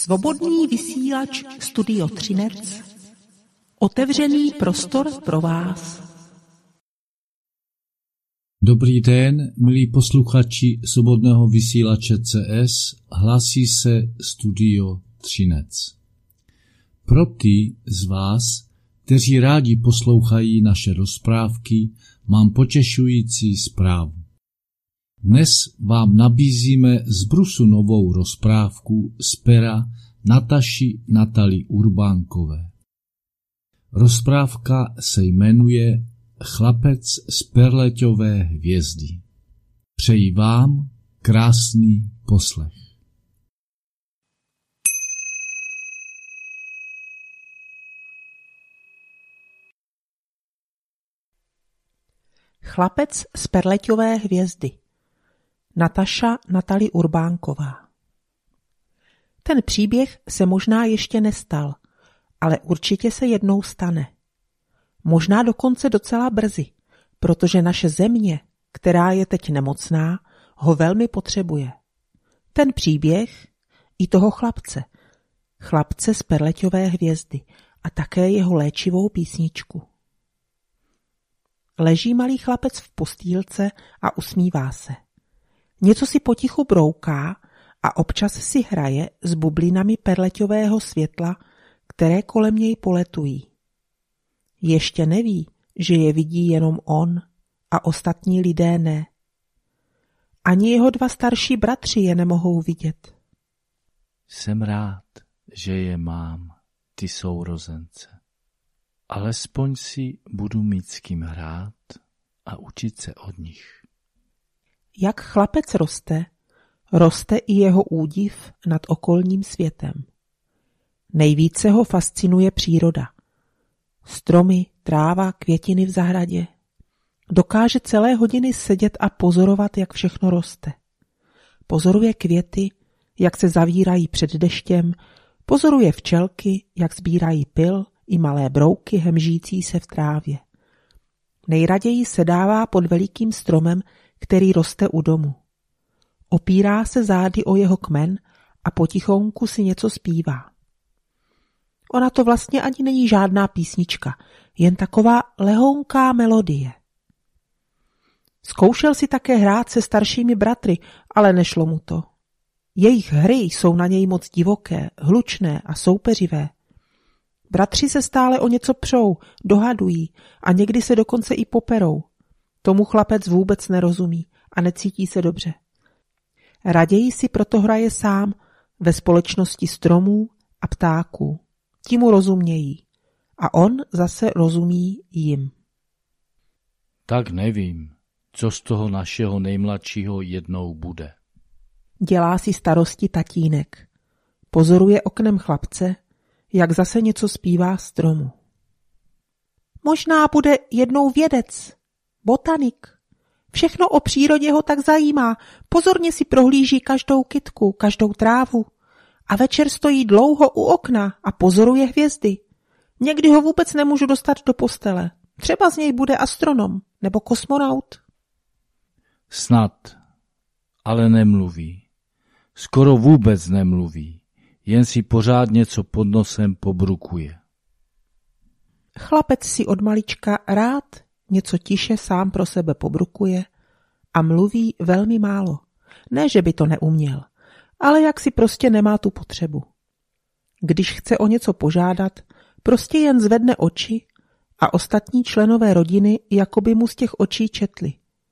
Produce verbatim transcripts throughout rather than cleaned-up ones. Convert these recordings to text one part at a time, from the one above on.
Svobodný vysílač Studio Třinec. Otevřený prostor pro vás. Dobrý den, milí posluchači Svobodného vysílače C S, hlásí se Studio Třinec. Pro ty z vás, kteří rádi poslouchají naše rozprávky, mám potěšující zprávu. Dnes vám nabízíme z brusu novou rozprávku z pera Nataši Natalie Urbánkové. Rozprávka se jmenuje Chlapec z perleťové hvězdy. Přeji vám krásný poslech. Chlapec z perleťové hvězdy. Nataša Natalie Urbánková. Ten příběh se možná ještě nestal, ale určitě se jednou stane. Možná dokonce docela brzy, protože naše země, která je teď nemocná, ho velmi potřebuje. Ten příběh i toho chlapce, chlapce z perleťové hvězdy a také jeho léčivou písničku. Leží malý chlapec v postýlce a usmívá se. Něco si potichu brouká a občas si hraje s bublinami perleťového světla, které kolem něj poletují. Ještě neví, že je vidí jenom on a ostatní lidé ne. Ani jeho dva starší bratři je nemohou vidět. Jsem rád, že je mám, ty sourozence. Alespoň si budu mít s kým hrát a učit se od nich. Jak chlapec roste, roste i jeho údiv nad okolním světem. Nejvíce ho fascinuje příroda. Stromy, tráva, květiny v zahradě. Dokáže celé hodiny sedět a pozorovat, jak všechno roste. Pozoruje květy, jak se zavírají před deštěm, pozoruje včelky, jak sbírají pyl i malé brouky hemžící se v trávě. Nejraději sedává pod velikým stromem, který roste u domu. Opírá se zády o jeho kmen a potichonku si něco zpívá. Ona to vlastně ani není žádná písnička, jen taková lehonká melodie. Zkoušel si také hrát se staršími bratry, ale nešlo mu to. Jejich hry jsou na něj moc divoké, hlučné a soupeřivé. Bratři se stále o něco přou, dohadují a někdy se dokonce i poperou. Tomu chlapec vůbec nerozumí a necítí se dobře. Raději si proto hraje sám ve společnosti stromů a ptáků. Ti mu rozumějí a on zase rozumí jim. Tak nevím, co z toho našeho nejmladšího jednou bude. Dělá si starosti tatínek. Pozoruje oknem chlapce, jak zase něco zpívá stromu. Možná bude jednou vědec, botanik. Všechno o přírodě ho tak zajímá, pozorně si prohlíží každou kytku, každou trávu a večer stojí dlouho u okna a pozoruje hvězdy. Někdy ho vůbec nemůžu dostat do postele. Třeba z něj bude astronom nebo kosmonaut. Snad, ale nemluví. Skoro vůbec nemluví, jen si pořád něco pod nosem pobrukuje. Chlapec si od malička rád něco tiše sám pro sebe pobrukuje a mluví velmi málo. Ne, že by to neuměl, ale jak si prostě nemá tu potřebu. Když chce o něco požádat, prostě jen zvedne oči a ostatní členové rodiny jakoby mu z těch očí četli.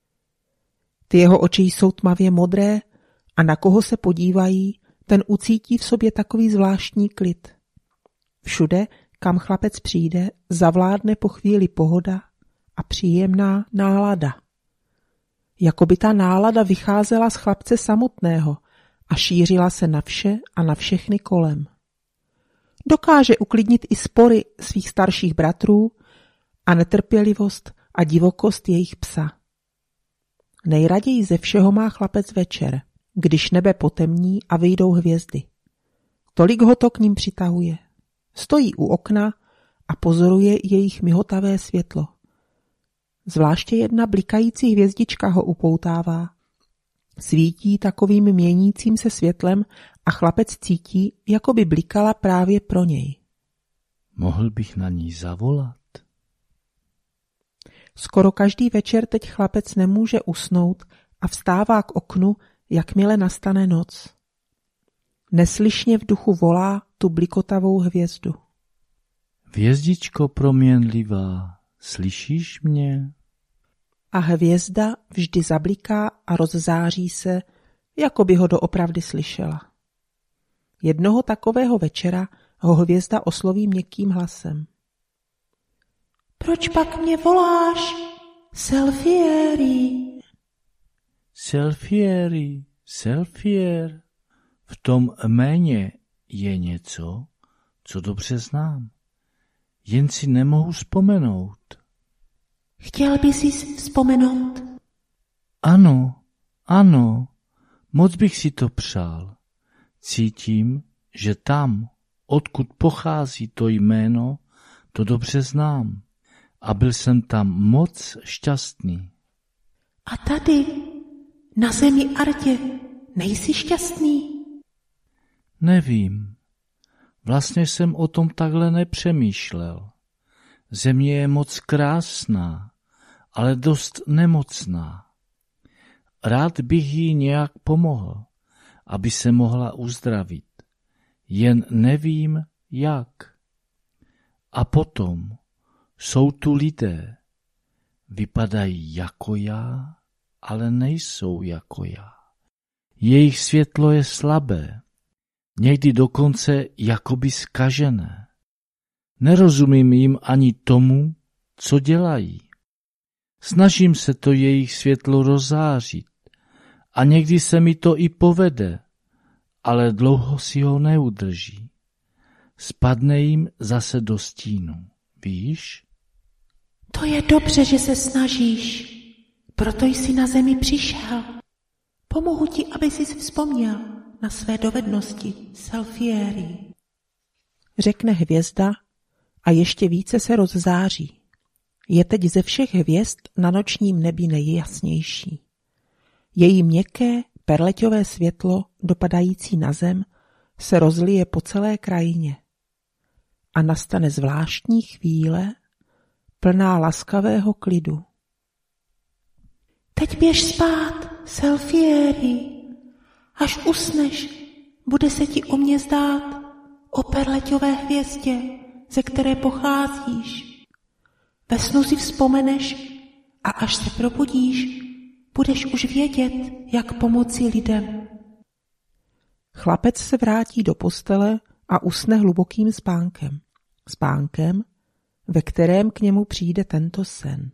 Ty jeho oči jsou tmavě modré a na koho se podívají, ten ucítí v sobě takový zvláštní klid. Všude, kam chlapec přijde, zavládne po chvíli pohoda a příjemná nálada. Jakoby ta nálada vycházela z chlapce samotného a šířila se na vše a na všechny kolem. Dokáže uklidnit i spory svých starších bratrů a netrpělivost a divokost jejich psa. Nejraději ze všeho má chlapec večer, když nebe potemní a vyjdou hvězdy. Tolik ho to k ním přitahuje. Stojí u okna a pozoruje jejich mihotavé světlo. Zvláště jedna blikající hvězdička ho upoutává. Svítí takovým měnícím se světlem a chlapec cítí, jako by blikala právě pro něj. Mohl bych na ní zavolat? Skoro každý večer teď chlapec nemůže usnout a vstává k oknu, jakmile nastane noc. Neslyšně v duchu volá tu blikotavou hvězdu. Hvězdičko proměnlivá, slyšíš mě? A hvězda vždy zabliká a rozzáří se, jako by ho doopravdy slyšela. Jednoho takového večera ho hvězda osloví měkkým hlasem. Proč pak mě voláš, Selfieri? Selfieri, Selfier. V tom jméně je něco, co dobře znám. Jen si nemohu vzpomenout. Chtěl bys si vzpomenout? Ano, ano, moc bych si to přál. Cítím, že tam, odkud pochází to jméno, to dobře znám. A byl jsem tam moc šťastný. A tady, na zemi Ardě, nejsi šťastný? Nevím. Vlastně jsem o tom takhle nepřemýšlel. Země je moc krásná, ale dost nemocná. Rád bych jí nějak pomohl, aby se mohla uzdravit. Jen nevím, jak. A potom jsou tu lidé. Vypadají jako já, ale nejsou jako já. Jejich světlo je slabé, někdy dokonce jakoby zkažené. Nerozumím jim ani tomu, co dělají. Snažím se to jejich světlo rozzářit a někdy se mi to i povede, ale dlouho si ho neudrží. Spadne jim zase do stínu, víš? To je dobře, že se snažíš, proto jsi na zemi přišel. Pomohu ti, aby jsi vzpomněl na své dovednosti, Selfieri. Řekne hvězda a ještě více se rozzáří. Je teď ze všech hvězd na nočním nebi nejjasnější. Její měkké, perleťové světlo, dopadající na zem, se rozlije po celé krajině. A nastane zvláštní chvíle, plná laskavého klidu. Teď běž spát, Selfieri. Až usneš, bude se ti o mě zdát, o perleťové hvězdě, ze které pocházíš. Ve snu si vzpomeneš a až se probudíš, budeš už vědět, jak pomoci lidem. Chlapec se vrátí do postele a usne hlubokým spánkem. Spánkem, ve kterém k němu přijde tento sen.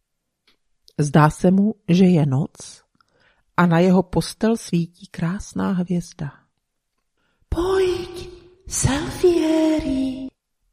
Zdá se mu, že je noc a na jeho postel svítí krásná hvězda. Pojď, Selfieri!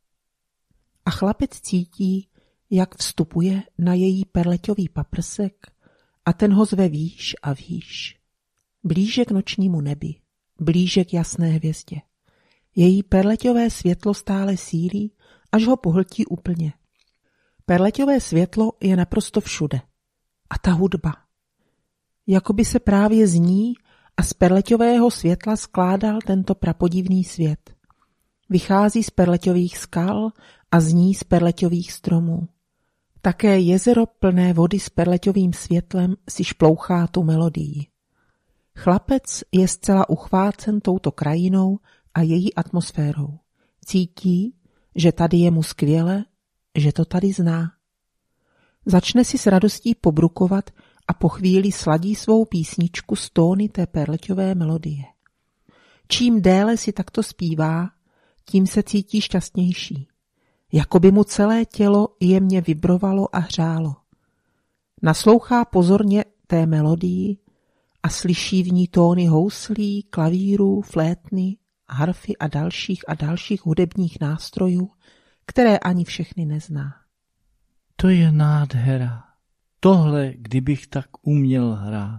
A chlapec cítí, jak vstupuje na její perleťový paprsek a ten ho zve výš a výš. Blíže k nočnímu nebi, blíže k jasné hvězdě. Její perleťové světlo stále sílí, až ho pohltí úplně. Perleťové světlo je naprosto všude. A ta hudba. Jakoby se právě z ní a z perleťového světla skládal tento prapodivný svět. Vychází z perleťových skal a zní z perleťových stromů. Také jezero plné vody s perleťovým světlem si šplouchá tu melodii. Chlapec je zcela uchvácen touto krajinou a její atmosférou. Cítí, že tady je mu skvěle, že to tady zná. Začne si s radostí pobrukovat a po chvíli sladí svou písničku s tóny té perleťové melodie. Čím déle si takto zpívá, tím se cítí šťastnější. Jakoby mu celé tělo jemně vibrovalo a hřálo. Naslouchá pozorně té melodii a slyší v ní tóny houslí, klavírů, flétny, harfy a dalších a dalších hudebních nástrojů, které ani všechny nezná. To je nádhera. Tohle, kdybych tak uměl hrát.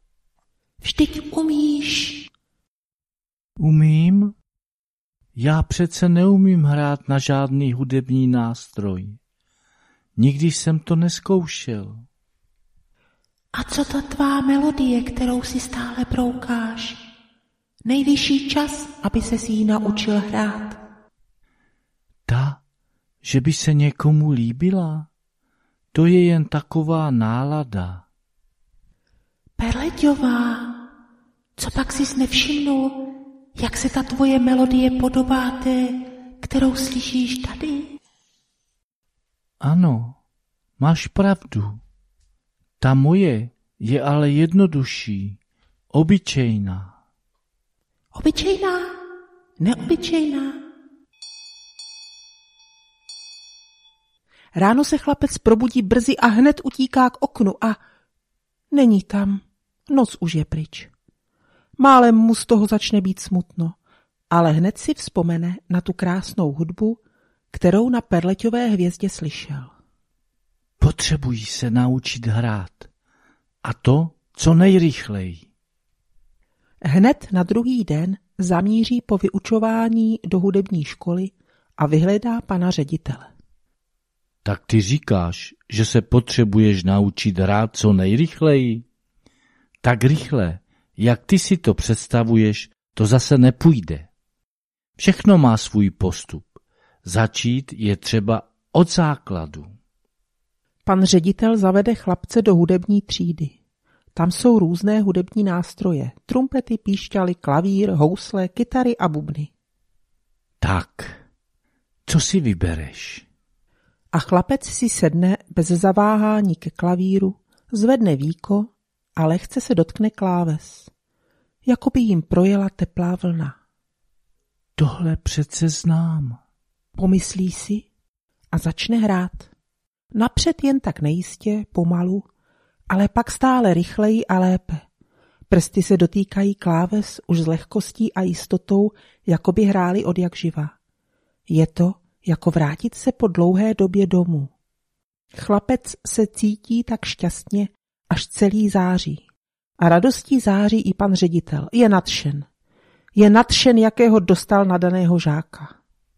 Vždyť umíš. Umím? Já přece neumím hrát na žádný hudební nástroj. Nikdy jsem to neskoušel. A co ta tvá melodie, kterou si stále broukáš? Nejvyšší čas, aby ses jí naučil hrát. Ta, že by se někomu líbila, to je jen taková nálada. Perleťová, co pak sis nevšimnul, jak se ta tvoje melodie podobá té, kterou slyšíš tady? Ano, máš pravdu. Ta moje je ale jednodušší, obyčejná. Obyčejná? Neobyčejná? Ráno se chlapec probudí brzy a hned utíká k oknu a není tam. Noc už je pryč. Málem mu z toho začne být smutno, ale hned si vzpomene na tu krásnou hudbu, kterou na Perleťové hvězdě slyšel. Potřebují se naučit hrát. A to co nejrychleji. Hned na druhý den zamíří po vyučování do hudební školy a vyhledá pana ředitele. Tak ty říkáš, že se potřebuješ naučit hrát co nejrychleji? Tak rychle, jak ty si to představuješ, to zase nepůjde. Všechno má svůj postup. Začít je třeba od základu. Pan ředitel zavede chlapce do hudební třídy. Tam jsou různé hudební nástroje. Trumpety, píšťaly, klavír, housle, kytary a bubny. Tak, co si vybereš? A chlapec si sedne bez zaváhání ke klavíru, zvedne víko a lehce se dotkne kláves. Jako by jim projela teplá vlna. Tohle přece znám. Pomyslí si a začne hrát. Napřed jen tak nejistě, pomalu, ale pak stále rychleji a lépe. Prsty se dotýkají kláves už s lehkostí a jistotou, jako by hráli odjakživa. Je to, jako vrátit se po dlouhé době domů. Chlapec se cítí tak šťastně, až celý září. A radostí září i pan ředitel. Je nadšen. Je nadšen, jakého dostal nadaného žáka.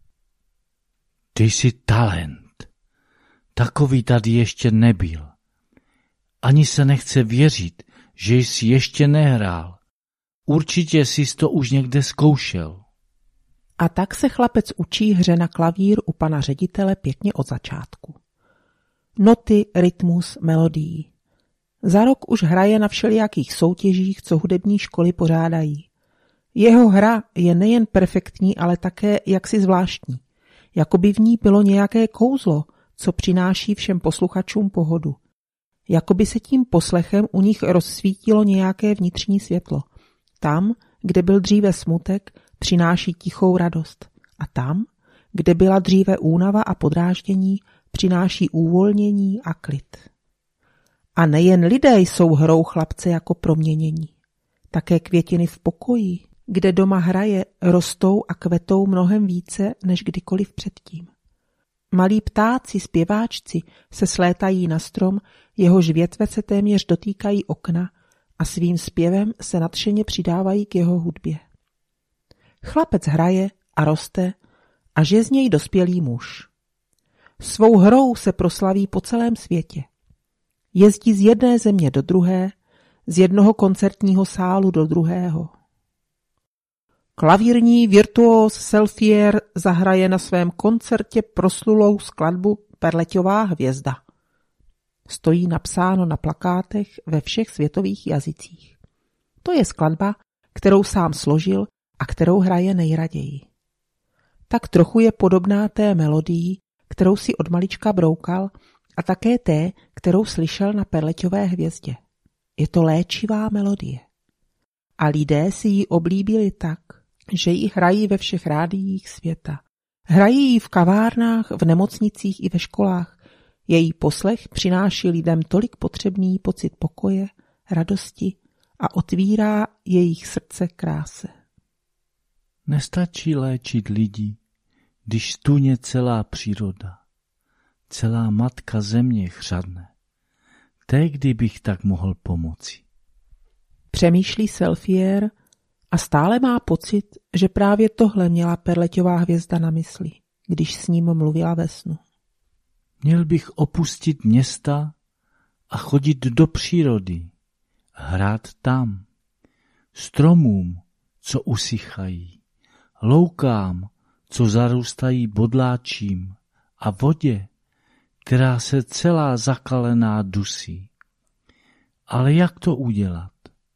Ty jsi talent. Takový tady ještě nebyl. Ani se nechce věřit, že jsi ještě nehrál. Určitě jsi to už někde zkoušel. A tak se chlapec učí hře na klavír u pana ředitele pěkně od začátku. Noty, rytmus, melodii. Za rok už hraje na všelijakých soutěžích, co hudební školy pořádají. Jeho hra je nejen perfektní, ale také jaksi zvláštní. Jako by v ní bylo nějaké kouzlo, co přináší všem posluchačům pohodu. Jako by se tím poslechem u nich rozsvítilo nějaké vnitřní světlo. Tam, kde byl dříve smutek, přináší tichou radost. A tam, kde byla dříve únava a podráždění, přináší uvolnění a klid. A nejen lidé jsou hrou chlapce jako proměnění. Také květiny v pokoji, kde doma hraje, rostou a kvetou mnohem více než kdykoliv předtím. Malí ptáci, zpěváčci se slétají na strom, jehož větve se téměř dotýkají okna a svým zpěvem se nadšeně přidávají k jeho hudbě. Chlapec hraje a roste a že z něj dospělý muž. Svou hrou se proslaví po celém světě. Jezdí z jedné země do druhé, z jednoho koncertního sálu do druhého. Klavírní virtuóz Selfier zahraje na svém koncertě proslulou skladbu Perleťová hvězda. Stojí napsáno na plakátech ve všech světových jazycích. To je skladba, kterou sám složil a kterou hraje nejraději. Tak trochu je podobná té melodii, kterou si od malička broukal, a také té, kterou slyšel na Perleťové hvězdě. Je to léčivá melodie. A lidé si ji oblíbili tak, že ji hrají ve všech rádiích světa. Hrají ji v kavárnách, v nemocnicích i ve školách. Její poslech přináší lidem tolik potřebný pocit pokoje, radosti a otvírá jejich srdce kráse. Nestačí léčit lidi, když stůně celá příroda, celá matka země chřadne. Tehdy bych tak mohl pomoci. Přemýšlí Selfier a stále má pocit, že právě tohle měla Perleťová hvězda na mysli, když s ním mluvila ve snu. Měl bych opustit města a chodit do přírody, hrát tam, stromům, co usychají, loukám, co zarůstají bodláčím a vodě, která se celá zakalená dusí. Ale jak to udělat?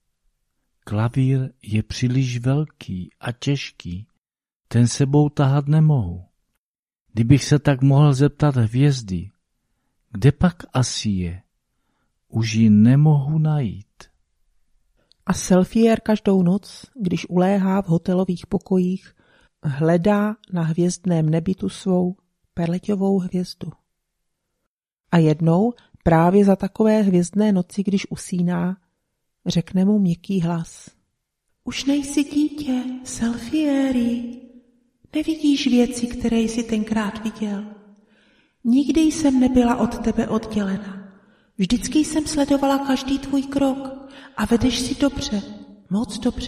Klavír je příliš velký a těžký, ten sebou tahat nemohu. Kdybych se tak mohl zeptat hvězdy, kde pak asi je, už ji nemohu najít. A Selfier každou noc, když uléhá v hotelových pokojích, hledá na hvězdném nebi tu svou perleťovou hvězdu. A jednou, právě za takové hvězdné noci, když usíná, řekne mu měkký hlas. Už nejsi dítě, Selfieri, nevidíš věci, které jsi tenkrát viděl. Nikdy jsem nebyla od tebe oddělena. Vždycky jsem sledovala každý tvůj krok a vedeš si dobře, moc dobře.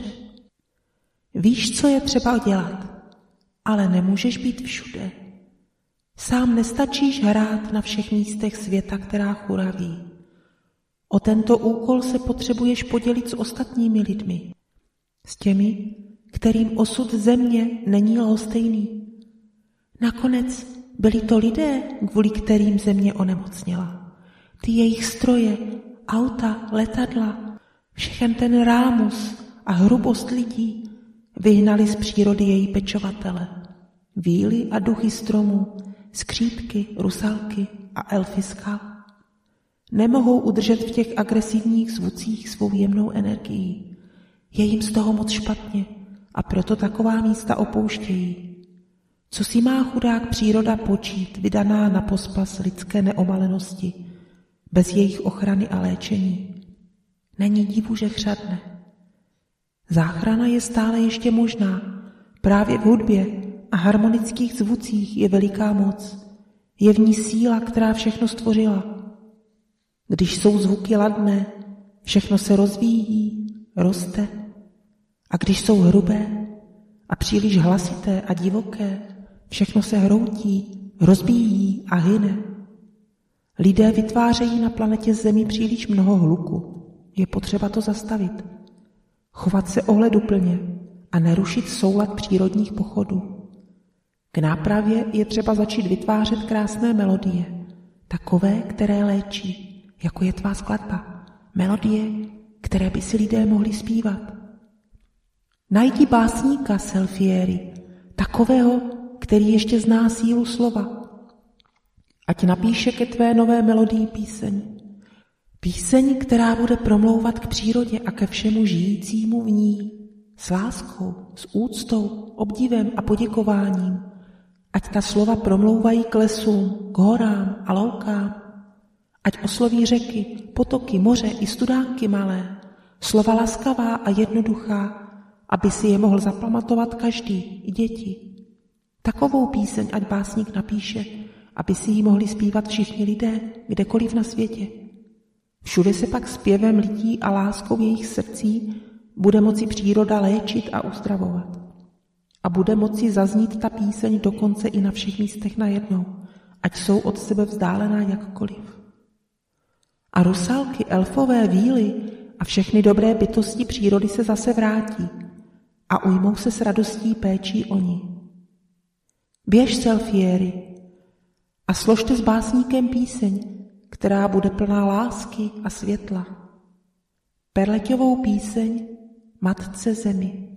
Víš, co je třeba dělat, ale nemůžeš být všude. Sám nestačíš hrát na všech místech světa, která churaví. O tento úkol se potřebuješ podělit s ostatními lidmi. S těmi, kterým osud země není lhostejný. Nakonec byli to lidé, kvůli kterým země onemocněla. Ty jejich stroje, auta, letadla, všechen ten rámus a hrubost lidí vyhnali z přírody její pečovatele. Víly a duchy stromů, skřípky, rusalky a elfy skal. Nemohou udržet v těch agresivních zvucích svou jemnou energii. Je jim z toho moc špatně a proto taková místa opouštějí. Co si má chudák příroda počít, vydaná na pospas lidské neomalenosti, bez jejich ochrany a léčení? Není divu, že chřadne. Záchrana je stále ještě možná. Právě v hudbě a harmonických zvucích je veliká moc. Je v ní síla, která všechno stvořila. Když jsou zvuky ladné, všechno se rozvíjí, roste. A když jsou hrubé a příliš hlasité a divoké, všechno se hroutí, rozbíjí a hyne. Lidé vytvářejí na planetě Zemi příliš mnoho hluku. Je potřeba to zastavit. Chovat se ohleduplně a nerušit soulad přírodních pochodů. K nápravě je třeba začít vytvářet krásné melodie, takové, které léčí, jako je tvá skladba. Melodie, které by si lidé mohli zpívat. Najdi básníka, Selfieri, takového, který ještě zná sílu slova. Ať napíše ke tvé nové melodii píseň. Píseň, která bude promlouvat k přírodě a ke všemu žijícímu v ní. S láskou, s úctou, obdivem a poděkováním. Ať ta slova promlouvají k lesům, k horám a loukám. Ať osloví řeky, potoky, moře i studánky malé. Slova laskavá a jednoduchá, aby si je mohl zapamatovat každý, i děti. Takovou píseň ať básník napíše, aby si ji mohli zpívat všichni lidé, kdekoliv na světě. Všude se pak zpěvem lidí a láskou jejich srdcí bude moci příroda léčit a uzdravovat. A bude moci zaznít ta píseň dokonce i na všech místech najednou, ať jsou od sebe vzdálená jakkoliv. A rusalky, elfové, víly a všechny dobré bytosti přírody se zase vrátí a ujmou se s radostí péčí o ní. Běž, Selfieri, a složte s básníkem píseň, která bude plná lásky a světla. Perleťovou píseň Matce Zemi.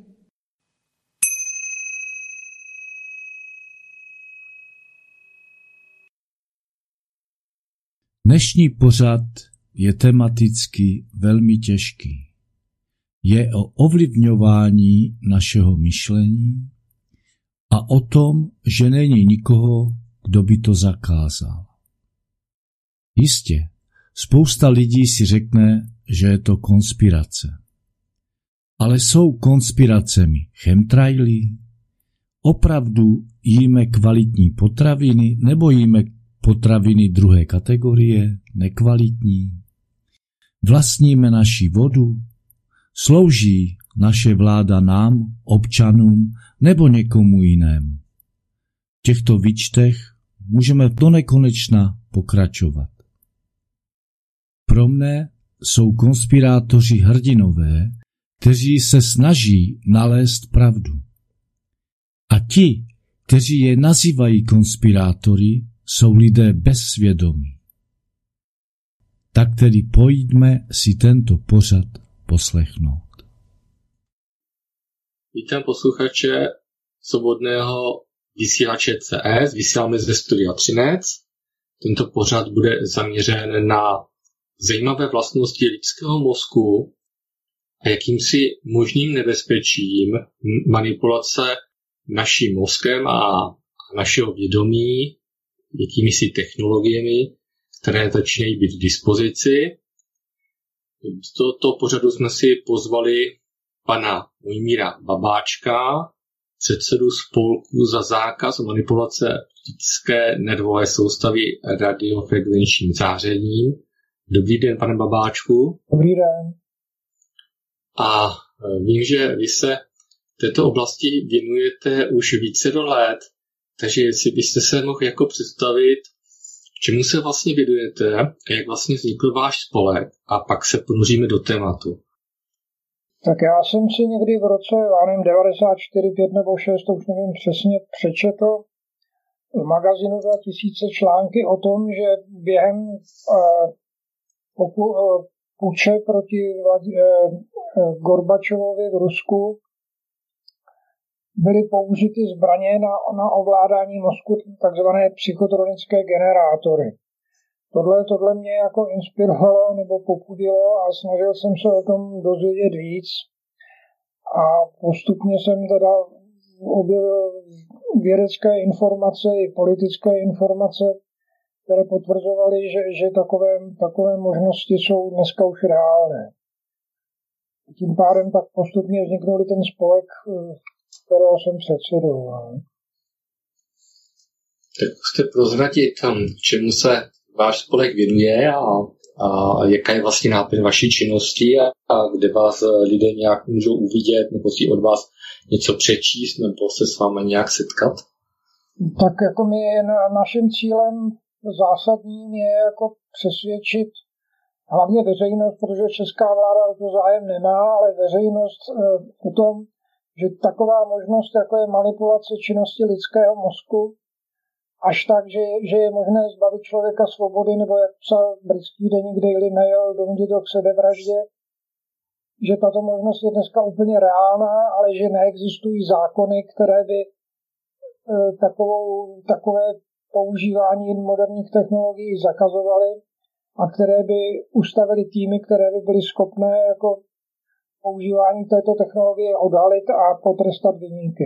Dnešní pořad je tematicky velmi těžký. Je o ovlivňování našeho myšlení a o tom, že není nikoho, kdo by to zakázal. Jistě, spousta lidí si řekne, že je to konspirace. Ale jsou konspiracemi chemtrailí? Opravdu jíme kvalitní potraviny nebo jíme potraviny druhé kategorie, nekvalitní? Vlastníme naši vodu? Slouží naše vláda nám, občanům nebo někomu jinému? V těchto výčtech můžeme do nekonečna pokračovat. Pro mne jsou konspirátoři hrdinové, kteří se snaží nalézt pravdu. A ti, kteří je nazývají konspirátory, jsou lidé bez svědomí. Tak tedy pojďme si tento pořad poslechnout. Vítám posluchače svobodného vysílače C S, vysíláme ze Studia Třinec. Tento pořad bude zaměřen na zajímavé vlastnosti lidského mozku a jakýmsi možným nebezpečím manipulace naším mozkem a našeho vědomí, jakými si technologiemi, které začínají být k dispozici. Do toho pořadu jsme si pozvali pana Mojmíra Babáčka, předsedu spolku za zákaz manipulace lidské nervové soustavy radiofrekvenčním zářením. Dobrý den, pane Babáčku. Dobrý den. A vím, že vy se této oblasti věnujete už více do let, takže jestli byste se mohl jako představit, čemu se vlastně věnujete a jak vlastně vznikl váš spolek, a pak se ponoříme do tématu. Tak já jsem si někdy v roce, já nevím, devadesát čtyři, pět nebo šest, to už nevím přesně, přečetl v magazínu dva tisíce články o tom, že během uh, poku, uh, puče proti uh, Gorbačovovi v Rusku byly použity zbraně na, na ovládání mozku, takzvané psychotronické generátory. Tohle, tohle mě jako inspirovalo nebo popudilo a snažil jsem se o tom dozvědět víc. A postupně jsem teda objevil vědecké informace i politické informace, které potvrzovaly, že, že takové, takové možnosti jsou dneska už reálné. Tím pádem tak postupně vzniknul ten spolek, kterého jsem předsedou. Tak jste prozradit, čemu se váš spolek věnuje a, a jaká je vlastně náplň vaší činnosti a, a kde vás lidé nějak můžou uvidět nebo si od vás něco přečíst nebo se s vámi nějak setkat? Tak jako my, naším cílem zásadním je jako přesvědčit hlavně veřejnost, protože česká vláda o to zájem nemá, ale veřejnost e, o tom, že taková možnost, jako je manipulace činnosti lidského mozku, až tak, že, že je možné zbavit člověka svobody, nebo jak psal britský deník Daily Mail, donutit ho k sebevraždě, že tato možnost je dneska úplně reálná, ale že neexistují zákony, které by e, takovou, takové používání moderních technologií zakazovaly a které by ustavily týmy, které by byly schopné jako používání této technologie odhalit a potrestat viníky.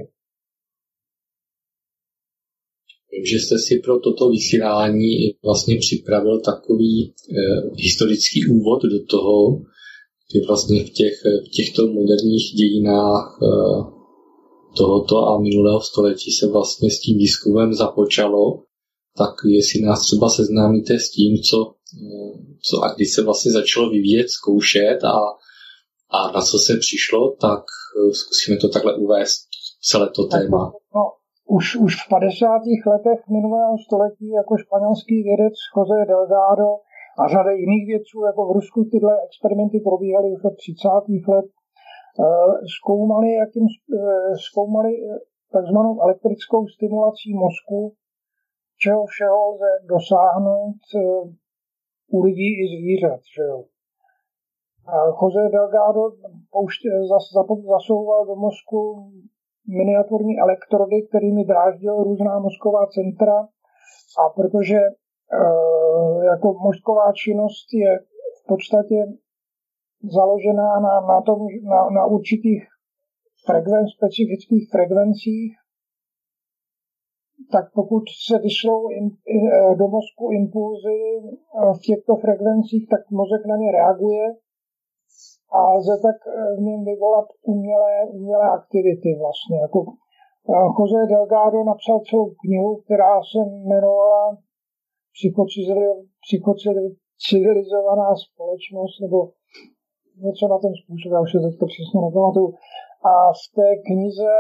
Vím, že jste si pro toto vysílání vlastně připravil takový e, historický úvod do toho, kdy vlastně v, těch, v těchto moderních dějinách e, tohoto a minulého století se vlastně s tím výzkumem započalo, tak jestli nás třeba seznámíte s tím, co, e, co a kdy se vlastně začalo vyvíjet, zkoušet a, a na co se přišlo, tak e, zkusíme to takhle uvést, celé to téma. No. Už, už v padesátých letech minulého století jako španělský vědec José Delgado a řada jiných vědců, jako v Rusku tyhle experimenty probíhaly už od třicátých let, zkoumali, jakým, zkoumali takzvanou elektrickou stimulací mozku, čeho všeho lze dosáhnout u lidí i zvířat. Že jo. José Delgado pouště, zas, zasouval do mozku miniaturní elektrody, kterými dráždil různá mozková centra, a protože e, jako mozková činnost je v podstatě založená na, na, tom, na, na určitých frekven, specifických frekvencích, tak pokud se vyšlou in, in, do mozku impulzy v těchto frekvencích, tak mozek na ně reaguje a lze tak v něm vyvolat umělé, umělé aktivity vlastně. Jako José Delgado napsal celou knihu, která se jmenovala Psychocivilizovaná společnost, nebo něco na ten způsob, já už se teď to přesně nepamatuju. A v té knize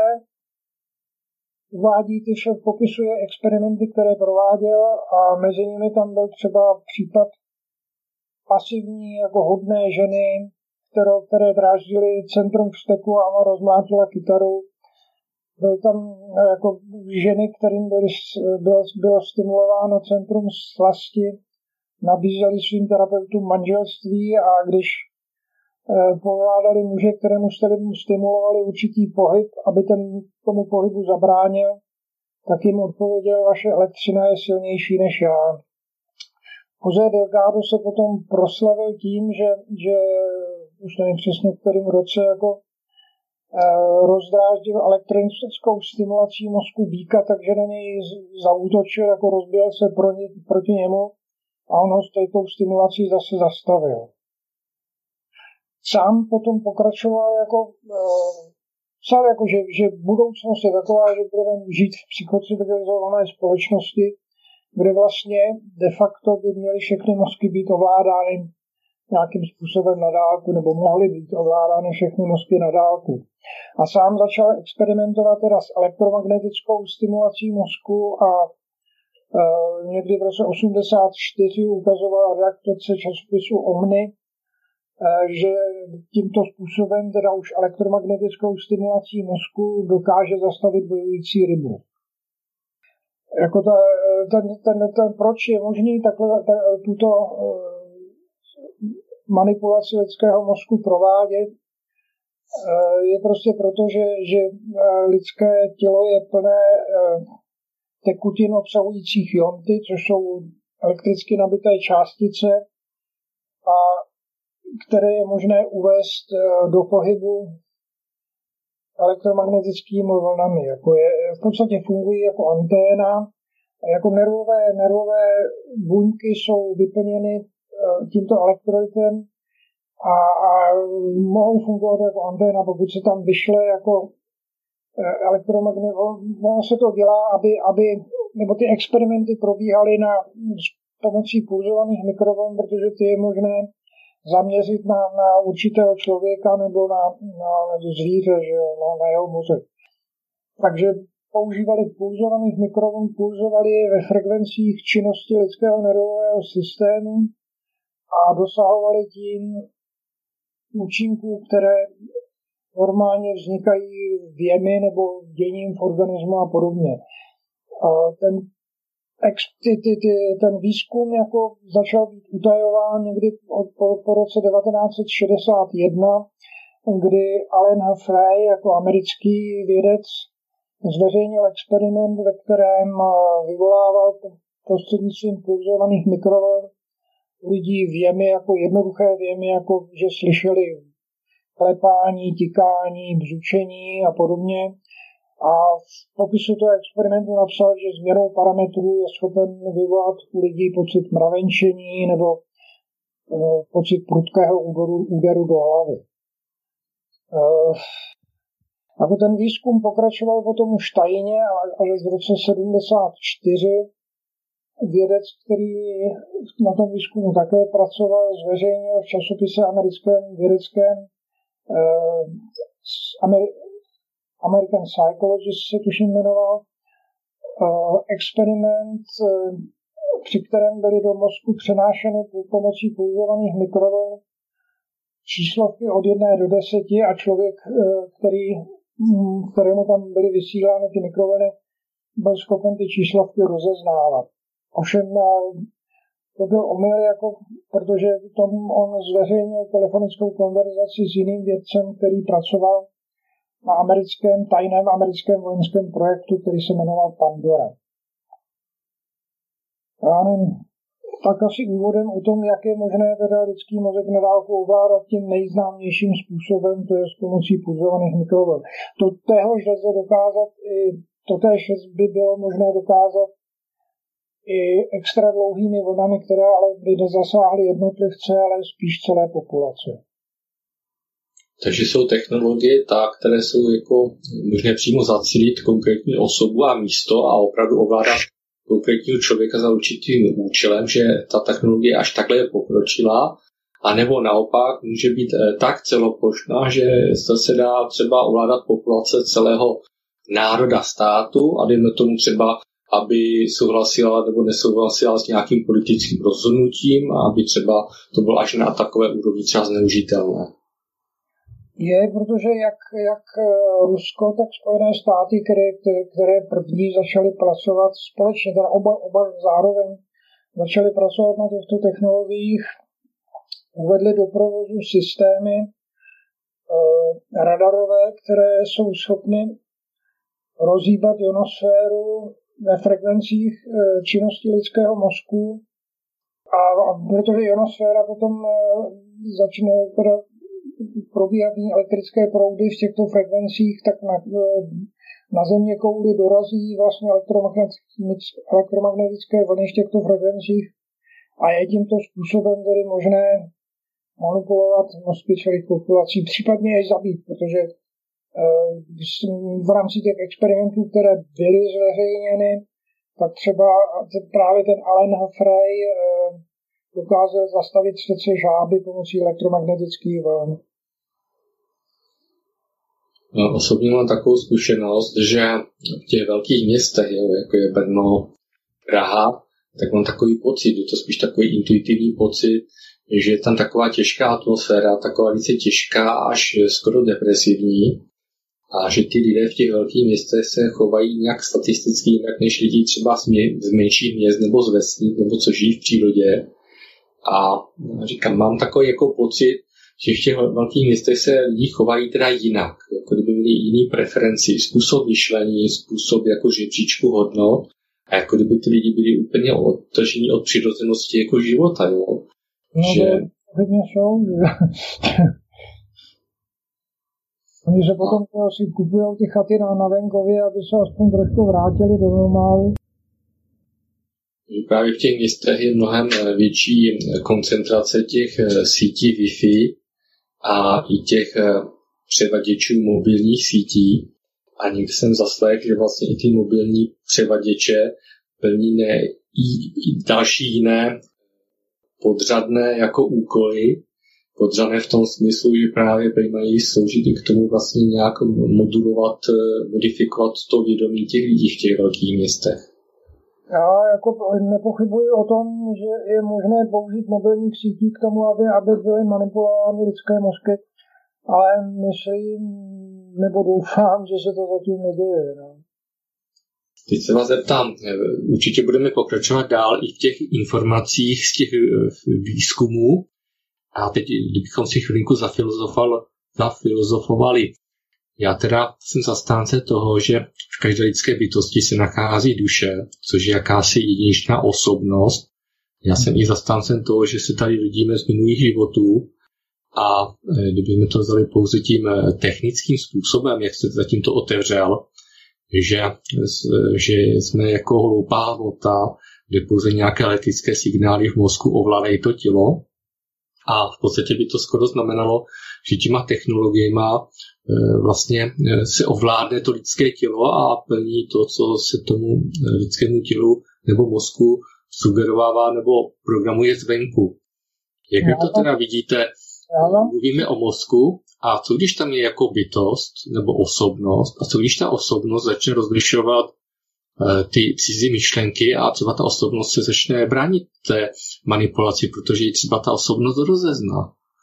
uvádí ty vše, popisuje experimenty, které prováděl, a mezi nimi tam byl třeba případ pasivní, jako hodné ženy, které, které dráždily centrum vzteku a ona rozmlátila kytaru. Byl tam jako ženy, kterým byly, bylo, bylo stimulováno centrum slasti, nabízeli svým terapeutům manželství a když eh, povládali muže, kterému stimulovali určitý pohyb, aby ten tomu pohybu zabránil, tak jim odpověděl, vaše elektřina je silnější než já. José Delgado se potom proslavil tím, že, že už nevím přesně v kterém roce jako eh, rozdráždil elektronickou stimulací mozku býka, takže na něj zaútočil, jako rozbil se pro ně, proti němu a on ho s této stimulací zase zastavil. Sám potom pokračoval jako eh, psal, jako, že, že budoucnost je taková, že budeme žít v psychocivilizované společnosti, kde vlastně de facto by měly všechny mozky být ovládány nějakým způsobem na dálku, nebo mohly být ovládány všechny mozky na dálku. A sám začal experimentovat teda s elektromagnetickou stimulací mozku a e, někdy v roce osmdesát čtyři ukazoval redaktorce časopisu Omni, e, že tímto způsobem teda už elektromagnetickou stimulací mozku dokáže zastavit bojující rybu. Jako ta, ten, ten, ten, proč je možný takhle, ta, tuto uh, manipulaci lidského mozku provádět, uh, je prostě proto, že, že uh, lidské tělo je plné uh, tekutin obsahujících ionty, což jsou elektricky nabité částice, a které je možné uvést uh, do pohybu elektromagnetickými vlnami. Jako je, v podstatě fungují jako anténa, jako nervové, nervové buňky jsou vyplněny tímto elektrolitem a, a mohou fungovat jako anténa, pokud se tam vyšle jako elektromagnet. Ono se to dělá, aby, aby, nebo ty experimenty probíhaly na, s pomocí pulzovaných mikrovln, protože ty je možné zaměřit na, na určitého člověka nebo na, na zvíře, že jo, na, na jeho mozek. Takže používali pulzovaných mikrovln, pulzovali je ve frekvencích činnosti lidského nervového systému a dosahovali tím účinků, které normálně vznikají věmi nebo děním v organismu a podobně. A ten Ty, ty, ty, ten výzkum jako začal být utajován někdy od, po, po roce devatenáct set šedesát jedna, kdy Alan Huffray jako americký vědec zveřejnil experiment, ve kterém vyvolával prostřednictvím pulzovaných mikrovln lidí věmy, jako jednoduché věmy, jako že slyšeli klepání, tikání, bzučení a podobně. A v popisu toho experimentu napsal, že změnou parametrů je schopen vyvolat u lidí pocit mravenčení nebo e, pocit prudkého úderu, úderu do hlavy. E, jako ten výzkum pokračoval potom už tajně, až v roce sedmdesát čtyři vědec, který na tom výzkumu také pracoval, zveřejnil v časopise americkém vědeckém e, Ameri- American Psychologist se tuším jmenoval, uh, experiment, uh, při kterém byly do mozku přenášeny pomocí pulzovaných mikrovln číslovky od jedné do deseti a člověk, uh, který, um, kterému tam byly vysílány ty mikrovlny, byl schopen ty číslovky rozeznávat. Ovšem uh, to byl omyl, jako, protože tom on zveřejnil telefonickou konverzaci s jiným vědcem, který pracoval na americkém, tajném americkém vojenském projektu, který se jmenoval Pandora. Já nevím, tak asi úvodem o tom, jak je možné teda lidský mozek na dálku ovládat tím nejznámějším způsobem, to je s pomocí pulzovaných mikrovln. To téhož lze dokázat i, to též by bylo možné dokázat i extra dlouhými vlnami, které ale by nezasáhly jednotlivce, ale spíš celé populace. Takže jsou technologie tak, které jsou jako možné přímo zacílit konkrétní osobu a místo a opravdu ovládat konkrétního člověka za určitým účelem, že ta technologie až takhle je pokročilá, anebo naopak může být tak celoplošná, že se dá třeba ovládat populace celého národa státu a dejme tomu třeba aby souhlasila nebo nesouhlasila s nějakým politickým rozhodnutím a aby třeba to bylo až na takové úrovni třeba zneužitelné. Je, protože jak, jak Rusko, tak Spojené státy, které, které, které první začaly pracovat společně, teda oba, oba zároveň začaly pracovat na těchto technologiích, uvedly do provozu systémy e, radarové, které jsou schopny rozhýbat ionosféru ve frekvencích e, činnosti lidského mozku. A, a protože ionosféra potom e, začne teda probíhat elektrické proudy v těchto frekvencích, tak na, na země kouli dorazí vlastně elektromagnetické vlny v těchto frekvencích a je tímto způsobem tedy možné manipulovat mozky celých populací, případně je zabít, protože v rámci těch experimentů, které byly zveřejněny, tak třeba právě ten Alan Humphrey dokázal zastavit srdce žáby pomocí elektromagnetických vln. No, osobně mám takovou zkušenost, že v těch velkých městech, jo, jako je Brno, Praha, tak mám takový pocit, je to spíš takový intuitivní pocit, že je tam taková těžká atmosféra, taková více těžká, až skoro depresivní, a že ty lidé v těch velkých městech se chovají nějak statisticky jinak než lidi třeba z menších měst nebo z vesnic, nebo co žijí v přírodě. A říkám, mám takový jako pocit, že v těch velkých městech se lidi chovají teda jinak, jako kdyby měli jiný preferenci, způsob myšlení, způsob jako žebříčku hodnot, a jako kdyby ty lidi byli úplně odtržení od přirozenosti jako života, jo. No, že... hodně jsou, že... Oni se potom no. si kupují ty chaty na, na venkově, aby se aspoň trošku vrátili do normálu. Právě v těch městech je mnohem větší koncentrace těch sítí Wi-Fi a i těch převaděčů mobilních sítí. A někdy jsem zaslechl, že vlastně i ty mobilní převaděče plní ne, i, i další jiné podřadné jako úkoly, podřadné v tom smyslu, že právě mají sloužit i k tomu vlastně nějak modulovat, modifikovat to vědomí těch lidí v těch velkých městech. Já jako nepochybuji o tom, že je možné použít mobilních sítí k tomu, aby, aby byly manipulovány lidské mozky, ale myslím, nebo doufám, že se to zatím neděje. No. Teď se vás zeptám, určitě budeme pokračovat dál i v těch informacích z těch výzkumů, a teď, kdybychom si chvilinku zafilozofovali, já teda jsem zastánce toho, že v každé lidské bytosti se nachází duše, což je jakási jedinečná osobnost. Já jsem i zastáncem toho, že se tady rodíme z minulých životů, a kdybychom to vzali pouze tím technickým způsobem, jak jste zatím to otevřel, že, že jsme jako hloupá hmota, kde pouze nějaké elektrické signály v mozku ovládají to tělo. A v podstatě by to skoro znamenalo, že těma technologiemi vlastně se ovládne to lidské tělo a plní to, co se tomu lidskému tělu nebo mozku sugerovává nebo programuje zvenku. Jak vy to teda vidíte? Mluvíme o mozku, a co když tam je jako bytost nebo osobnost, a co když ta osobnost začne rozlišovat ty cizí myšlenky a třeba ta osobnost se začne bránit té manipulaci, protože ji třeba ta osobnost rozezná.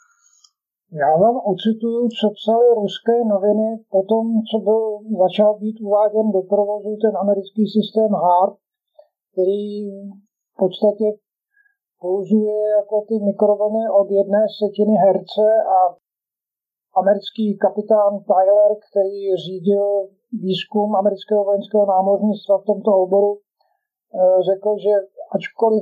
Já vám ocituju, co psaly ruské noviny po tom, co byl, začal být uváděn do provozu ten americký systém HAARP, který v podstatě použije jako ty mikrovlny od jedné setiny herce, a americký kapitán Tyler, který řídil výzkum amerického vojenského námořnictva v tomto oboru, řekl, že ačkoliv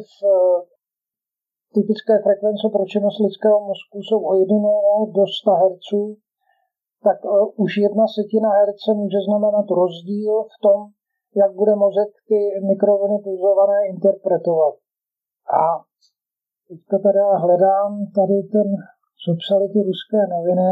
typické frekvence pro činnost lidského mozku jsou o jedno do sta hertzů, tak už jedna setina herce může znamenat rozdíl v tom, jak bude mozek ty mikrovlny pulzované interpretovat. A teďka teda hledám tady ten, co psali ty ruské noviny.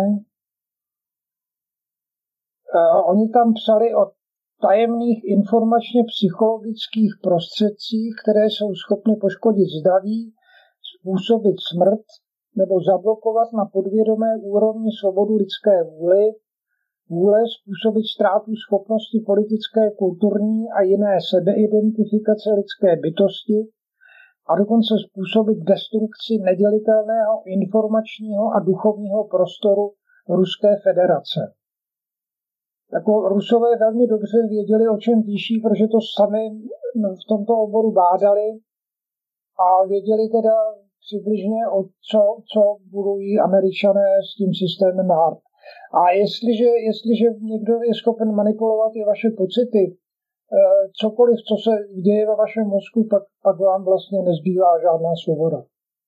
Uh, oni tam psali o tajemných informačně-psychologických prostředcích, které jsou schopny poškodit zdraví, způsobit smrt nebo zablokovat na podvědomé úrovni svobodu lidské vůli, vůle způsobit ztrátu schopnosti politické, kulturní a jiné sebeidentifikace lidské bytosti a dokonce způsobit destrukci nedělitelného informačního a duchovního prostoru Ruské federace. Jako Rusové velmi dobře věděli, o čem píší, protože to sami v tomto oboru bádali a věděli teda přibližně, o co, co budují Američané s tím systémem HARP. A jestliže, jestliže někdo je schopen manipulovat i vaše pocity, cokoliv, co se děje ve vašem mozku, pak, pak vám vlastně nezbývá žádná svoboda.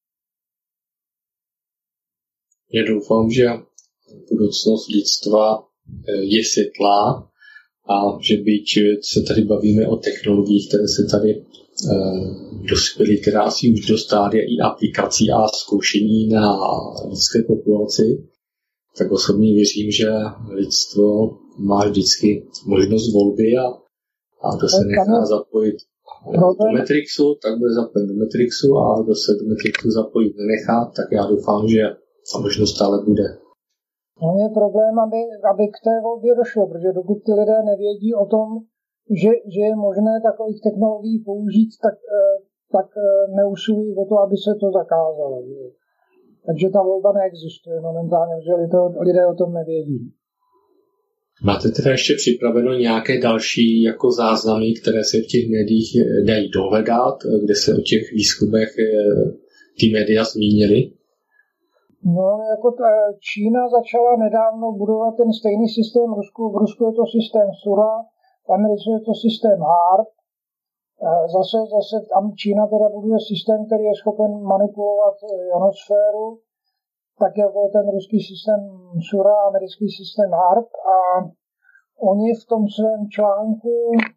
Já doufám, že budoucnost lidstva je světlá a že byť se tady bavíme o technologiích, které se tady dospěly, která asi už do stádia i aplikací a zkoušení na lidské populaci, tak osobně věřím, že lidstvo má vždycky možnost volby a, a kdo se nechá zapojit do Matrixu, tak bude zapojit do Matrixu a kdo se do Matrixu zapojit nenechá, tak já doufám, že ta možnost stále bude. No je problém, aby, aby k té volbě došlo, protože dokud ty lidé nevědí o tom, že, že je možné takových technologií použít, tak, tak neusilují o to, aby se to zakázalo. Takže ta volba neexistuje momentálně, protože lidé, lidé o tom nevědí. Máte teda ještě připraveno nějaké další jako záznamy, které se v těch médiích dají dohledat, kde se o těch výzkumech ty média zmínily? No, jako ta Čína začala nedávno budovat ten stejný systém v Rusku. V Rusku je to systém Sura, v Americe je to systém HARP. Zase, zase tam Čína teda buduje systém, který je schopen manipulovat ionosféru, tak jako ten ruský systém Sura, americký systém HARP. A oni v tom svém článku,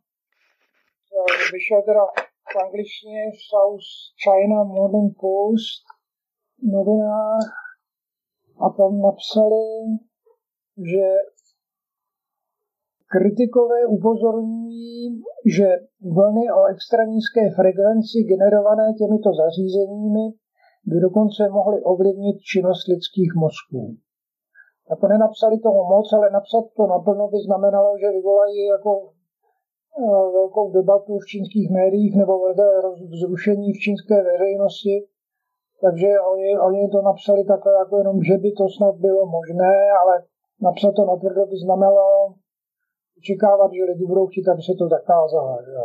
vyšel teda v angličtině v South China Morning Post novinách, a tam napsali, že kritikové upozorňují, že vlny o extra nízké frekvenci generované těmito zařízeními by dokonce mohly ovlivnit činnost lidských mozků. Jako nenapsali toho moc, ale napsat to naplno by znamenalo, že vyvolají jako velkou debatu v čínských médiích nebo velké vzrušení v čínské veřejnosti. Takže oni, oni to napsali takhle, jako jenom, že by to snad bylo možné, ale napsat to natvrdo by znamenalo očekávat, že lidi budou chtít, aby se to zakázalo. Že?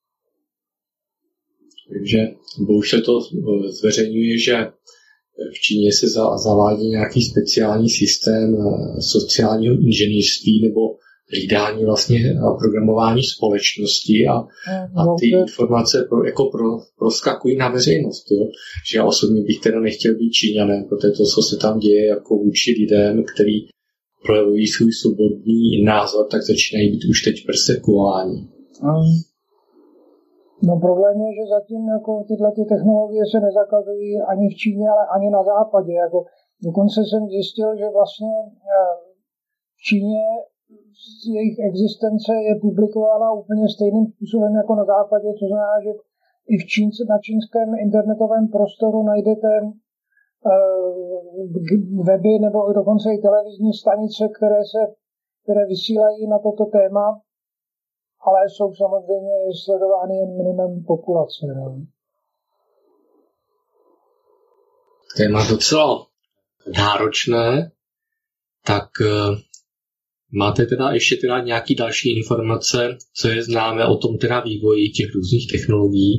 Takže už se to zveřejňuje, že v Číně se zavádí nějaký speciální systém sociálního inženýrství nebo hlídání vlastně programování společnosti a, a ty informace pro, jako pro, proskakují na veřejnost. Jo? Že já osobně bych teda nechtěl být Číňanem, protože to, co se tam děje jako vůči lidem, který projevují svůj svobodný názor, tak začínají být už teď persekuováni. Mm. No problém je, že zatím jako tyhle ty technologie se nezakazují ani v Číně, ale ani na západě. Jako, dokonce jsem zjistil, že vlastně v Číně jejich existence je publikována úplně stejným způsobem jako na západě, co znamená, že i v Čínce, na čínském internetovém prostoru najdete uh, weby nebo dokonce i televizní stanice, které, se, které vysílají na toto téma, ale jsou samozřejmě sledovány jen minimum populace. No. Téma docela náročné, tak uh... máte teda ještě teda nějaký další informace, co je známe o tom teda vývoji těch různých technologií?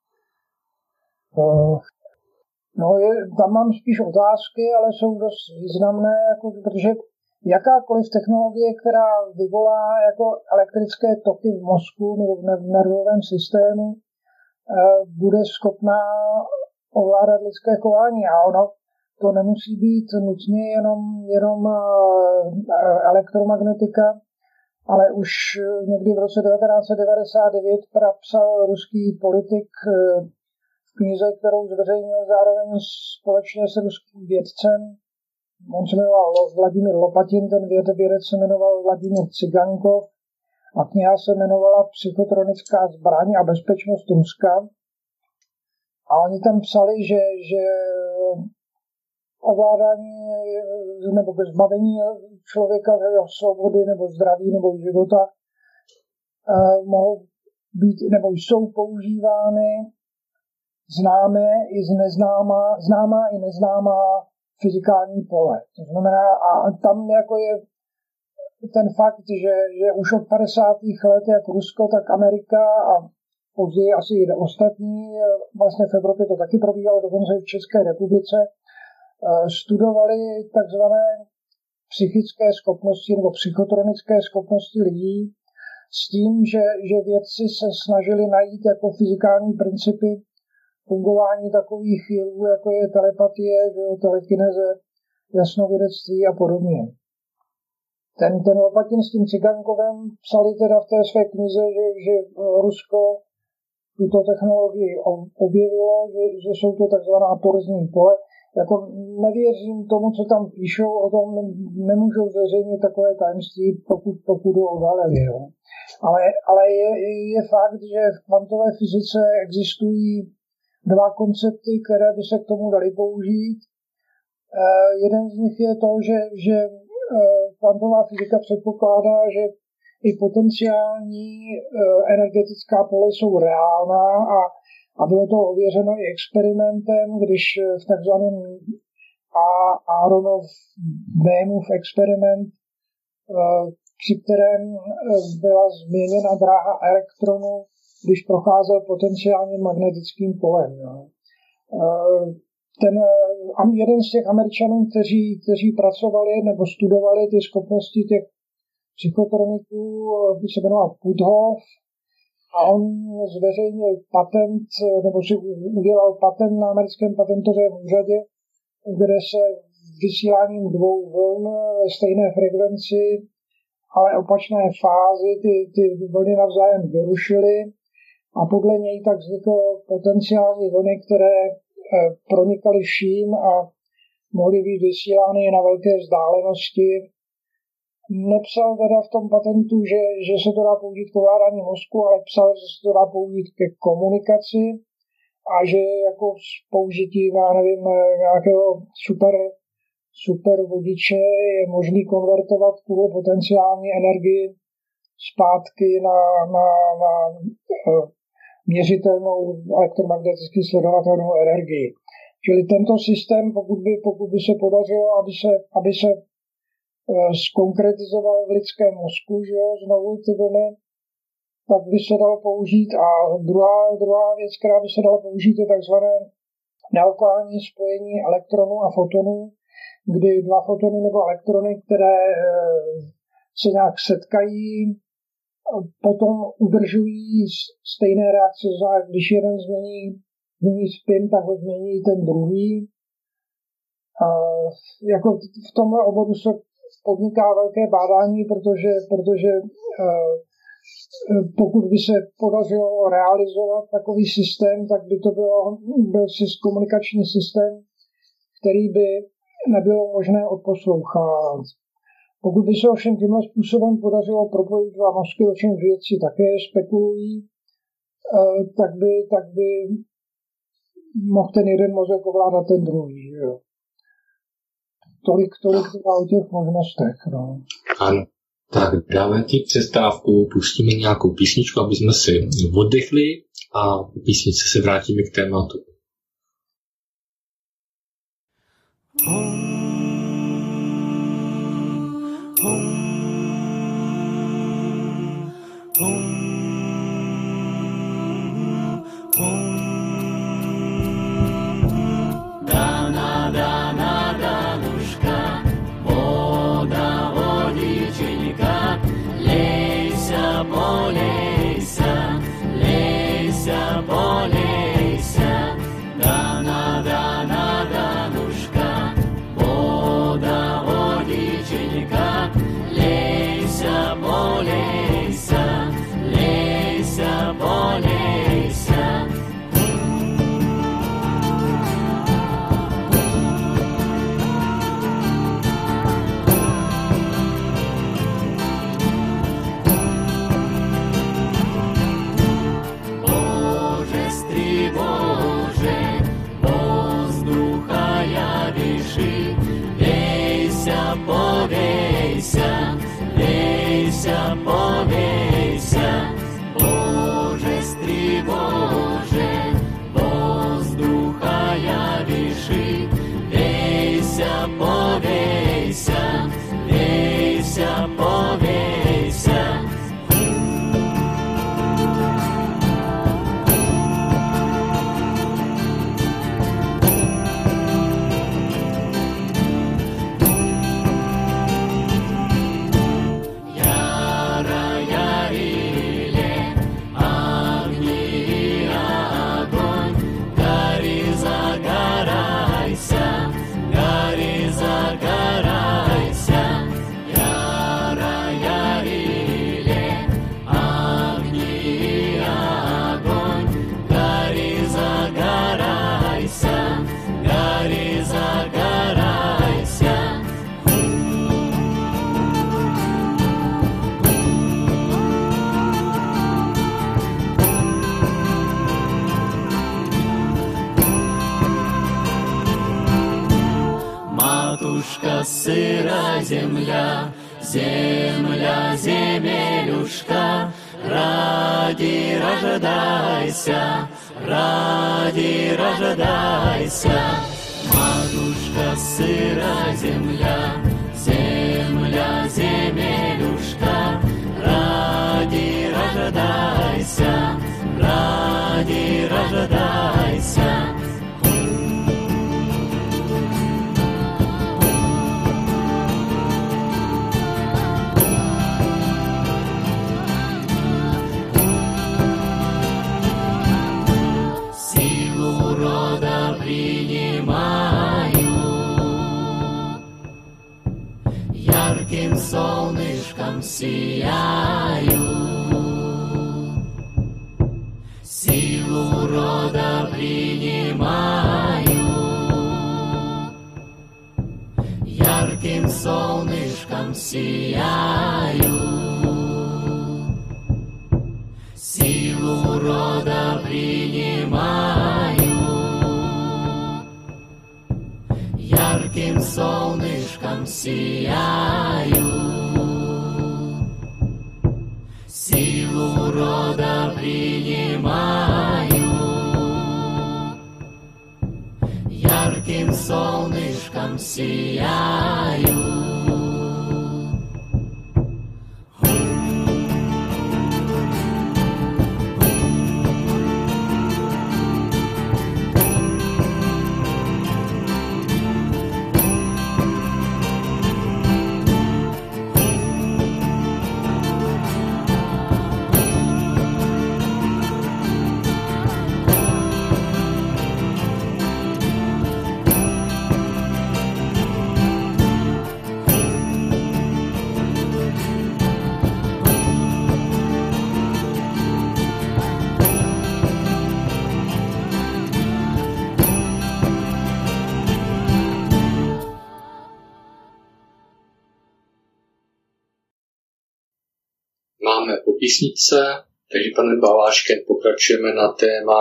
Uh, no, je, tam mám spíš otázky, ale jsou dost významné, jako, protože jakákoliv technologie, která vyvolá jako elektrické toky v mozku nebo v nervovém systému, uh, bude schopná ovládat lidské chování. A ono to nemusí být nutně jenom, jenom elektromagnetika, ale už někdy v roce devatenáct set devadesát devět psal ruský politik v knize, kterou zveřejnil zároveň společně s ruským vědcem. On se jmenoval Vladimír Lopatin, ten vědec se jmenoval Vladimír Cigankov a kniha se jmenovala Psychotronická zbraň a bezpečnost Ruska. A oni tam psali, že, že ovládání nebo ke zbavení člověka jeho svobody nebo zdraví nebo života mohou být nebo jsou používány známé i neznámá, známá i neznámá fyzikální pole. To znamená, a tam jako je ten fakt, že, že už od padesátých let jak Rusko, tak Amerika a později asi i ostatní, vlastně v Evropě to taky probíhalo, dokonce i v České republice, studovali takzvané psychické schopnosti nebo psychotronické schopnosti lidí s tím, že, že vědci se snažili najít jako fyzikální principy fungování takových jevů, jako je telepatie, telekineze, jasnovědectví a podobně. Ten, ten Lopatin s tím Cigankovem psali teda v té své knize, že, že Rusko tuto technologii objevilo, že, že jsou to takzvaná torzní pole. Jako nevěřím tomu, co tam píšou, o tom nemůžou zveřejnit takové tajemství, pokud, pokud ho odhalili. Jo. Ale, ale je, je fakt, že v kvantové fyzice existují dva koncepty, které by se k tomu dali použít. Eh, jeden z nich je to, že, že eh, kvantová fyzika předpokládá, že i potenciální eh, energetická pole jsou reálná a, a bylo to ověřeno i experimentem, když v takzvaném Aaronov-Bémův experiment, eh, při kterém byla změněna dráha elektronu, když procházel potenciálním magnetickým polem. No. Ten, jeden z těch Američanů, kteří, kteří pracovali nebo studovali ty schopnosti těch psychotroniků, se jmenoval Puthoff a on zveřejnil patent, nebo si udělal patent na americkém patentovém úřadě, kde se vysíláním dvou vln ve stejné frekvenci, ale opačné fázi, ty, ty vlny navzájem vyrušily. A podle něj tak vznikly potenciální vlny, které e, pronikaly vším a mohly být vysílány na velké vzdálenosti. Nepsal teda v tom patentu, že, že se to dá použít k ovládání mozku, ale psal, že se to dá použít ke komunikaci a že jako s použitím, já nevím, nějakého super, super vodiče je možný konvertovat tuhle potenciální energii zpátky na, na, na, na měřitelnou elektromagneticky sledovatelnou energii. Čili tento systém, pokud by, pokud by se podařilo, aby se, aby se e, zkonkretizoval v lidském mozku, že jo, znovu ty vlny, tak by se dalo použít. A druhá, druhá věc, která by se dala použít, je takzvané nelokální spojení elektronů a fotonů, kdy dva fotony nebo elektrony, které e, se nějak setkají, potom udržují stejné reakce, když jeden změní, změní spin, tak ho změní ten druhý. A jako v tomhle oboru se podniká velké bádání, protože, protože pokud by se podařilo realizovat takový systém, tak by to bylo, byl komunikační systém, který by nebylo možné odposlouchávat. Pokud by se ovšem tímhle způsobem podařilo propojit dva mozky, o čem vědci také spekulují, tak by, tak by mohl ten jeden mozek ovládat ten druhý. Jo. Tolik, tolik o těch možnostech. No. Ano. Tak dáme ti přestávku, pustíme nějakou písničku, aby jsme si oddechli a po písničce se vrátíme k tématu. Polejsa, dana, dana, danuška, Матушка сыра земля, земля, земелюшка, ради рождайся, ради рождайся. Матушка сыра земля, земля, земелюшка, ради рождайся, ради рождайся. Силу рода принимаю, ярким солнышком сияю. Силу рода принимаю, ярким солнышком сияю. Силу рода принимаю, ярким солнышком сияю. Силу рода принимаю, ярким солнышком сияю. Máme po písničce, takže pane Baláške, pokračujeme na téma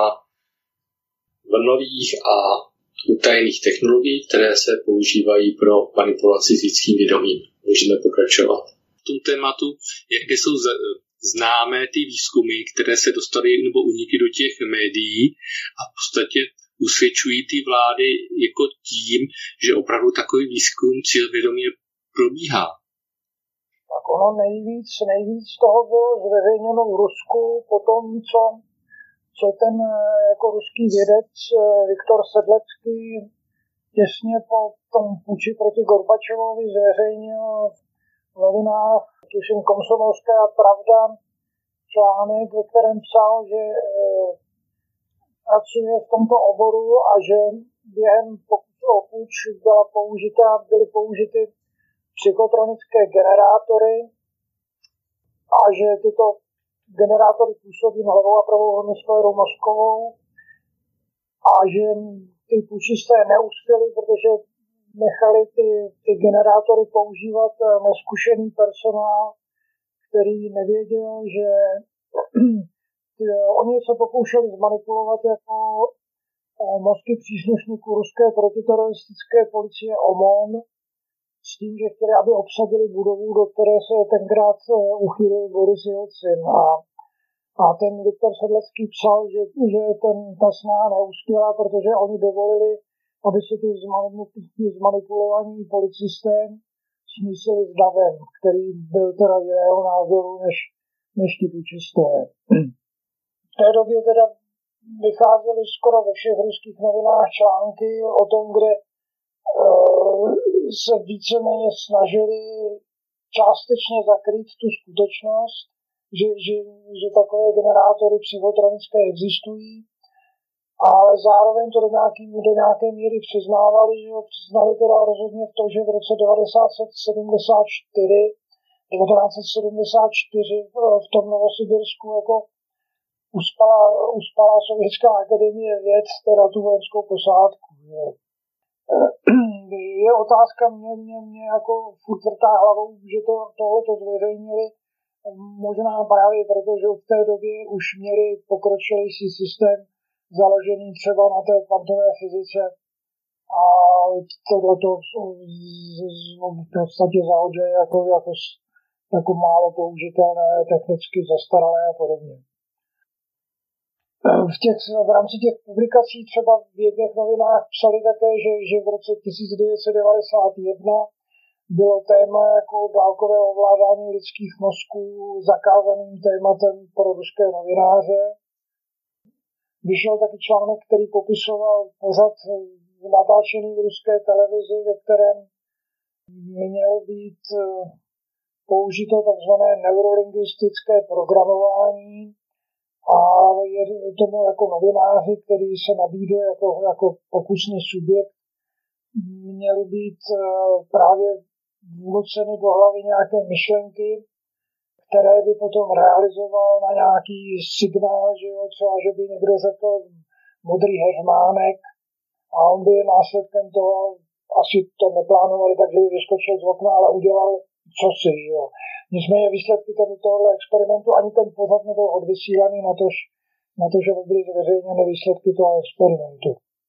vlnových a utajených technologií, které se používají pro manipulaci s lidským vědomím. Můžeme pokračovat. V tom tématu, jaké jsou známé ty výzkumy, které se dostaly nebo unikly do těch médií a v podstatě usvědčují ty vlády jako tím, že opravdu takový výzkum cílevědomě probíhá. Tak ono nejvíc, nejvíc toho bylo zveřejněno v Rusku po tom, co, co ten jako ruský vědec Viktor Sedlecký těsně po tom puči proti Gorbačovovi zveřejnil v novinách, tuším Komsomolská pravda, článek, ve kterém psal, že e, pracuje v tomto oboru a že během pokusu o puč byla použita, byly použity psychotronické generátory a že tyto generátory působí na levou a pravou hemisféru mozkovou a že ty pučisté neuspěli, protože nechali ty, ty generátory používat neskušený personál, který nevěděl, že ty, oni se pokoušeli zmanipulovat jako mozky příslušníků ruské protiteroristické policie OMON, s tím, že chtěli, aby obsadili budovu, do které se tenkrát uchýlil Boris Jelcin. A, a ten Viktor Sedlecký psal, že, že ten, ta snaha neuspěla, protože oni dovolili, aby se ty zmanipulovaní policisté smísili s davem, který byl teda jiného názoru než, než ti pučisté. V té době teda vycházely skoro ve všech ruských novinách články o tom, kde se víceméně snažili částečně zakrýt tu skutečnost, že, že, že takové generátory psychotronické existují, ale zároveň to do nějaké, do nějaké míry přiznávali, že ho přiznali teda rozhodně v tom, že v roce devatenáct set sedmdesát čtyři v tom Novosibirsku jako uspala, uspala Sovětská akademie věd, teda tu vojenskou posádku. Že. Je otázka, mě, mě, mě jako furt vrtá hlavou, že to, tohle to zveřejnili, možná právě proto, že v té době už měli pokročilejší systém založený třeba na té kvantové fyzice a tohleto v podstatě zahodže jako, jako, jako málo použitelné, technicky zastaralé a podobně. V, těch, v rámci těch publikací třeba v jedných novinách psali také, že, že v roce tisíc devět set devadesát jedna bylo téma jako dálkové ovládání lidských mozků zakázaným tématem pro ruské novináře. Vyšel taky článek, který popisoval pořad natáčený v ruské televizi, ve kterém mělo být použito takzvané neurolingvistické programování a je tomu jako novináři, který se nabídl jako, jako pokusný subjekt, měly být právě vnuceny do hlavy nějaké myšlenky, které by potom realizoval na nějaký signál, že jo, třeba, že by někdo řekl modrý heřmánek a on by následkem toho, asi to neplánovali, takže by vyskočil z okna, ale udělal cosi, že jo. Nicméně výsledky tohoto experimentu, ani ten pořad nebyl odvysílaný na to, na to, že byly zveřejněny výsledky toho experimentu.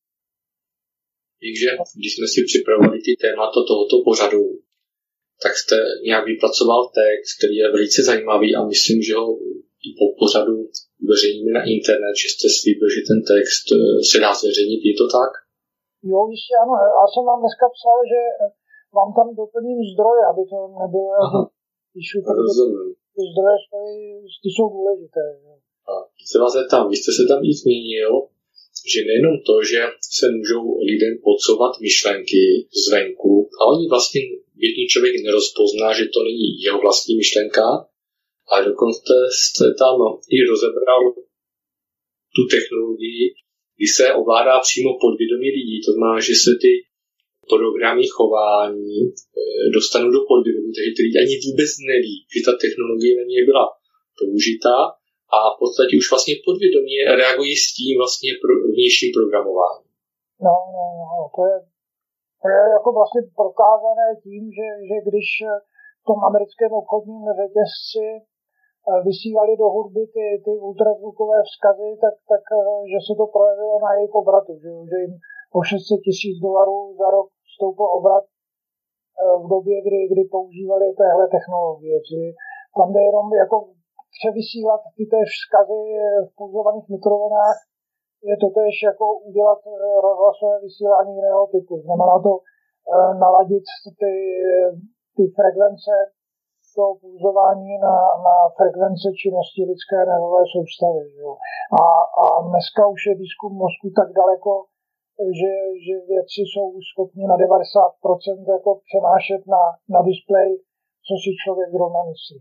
Takže když jsme si připravovali ty témata tohoto pořadu, tak jste nějak vypracoval text, který je velice zajímavý a myslím, že ho i po pořadu uveřejníme na internet, že jste slíbil, že ten text se dá zveřejnit. Je to tak? Jo, jistě ano. Já jsem vám dneska psal, že vám tam doplním zdroje, aby to nebylo jako píšu, ty zdroje ty jsou důležité. A se vás zeptám, vy jste se tam i zmínil, že nejenom to, že se můžou lidem podsouvat myšlenky zvenku a oni vlastně běžný člověk nerozpozná, že to není jeho vlastní myšlenka, ale dokonce jste tam i rozebral tu technologii, kdy se ovládá přímo podvědomí lidí. To znamená, že se ty programy chování dostanou do podvědomí, takže ty lidi ani vůbec neví, že ta technologie na ně byla použitá a v podstatě už vlastně podvědomě reagují s tím vlastně vnějším programováním. No, no, no, to je, to je jako vlastně prokázané tím, že, že když v tom americkém obchodním řetězci vysílali do hudby ty, ty ultrazvukové vzkazy, tak, tak že se to projevilo na jejich obratu, že, že jim o šest set tisíc dolarů za rok stoupil obrat v době, kdy, kdy používali téhle technologie. Čili tam jde jenom jako převysílat ty též vzkazy v pulzovaných mikrovlnách, je to též jako udělat rozhlasové vysílání jiného typu. Znamená to naladit ty, ty frekvence toho pulzování na, na frekvence činnosti lidské nervové soustavy. Jo. A, a dneska už je výzkum mozku tak daleko, že, že vědci jsou schopni na devadesát procent jako přenášet na, na displej, co si člověk zrovna myslí.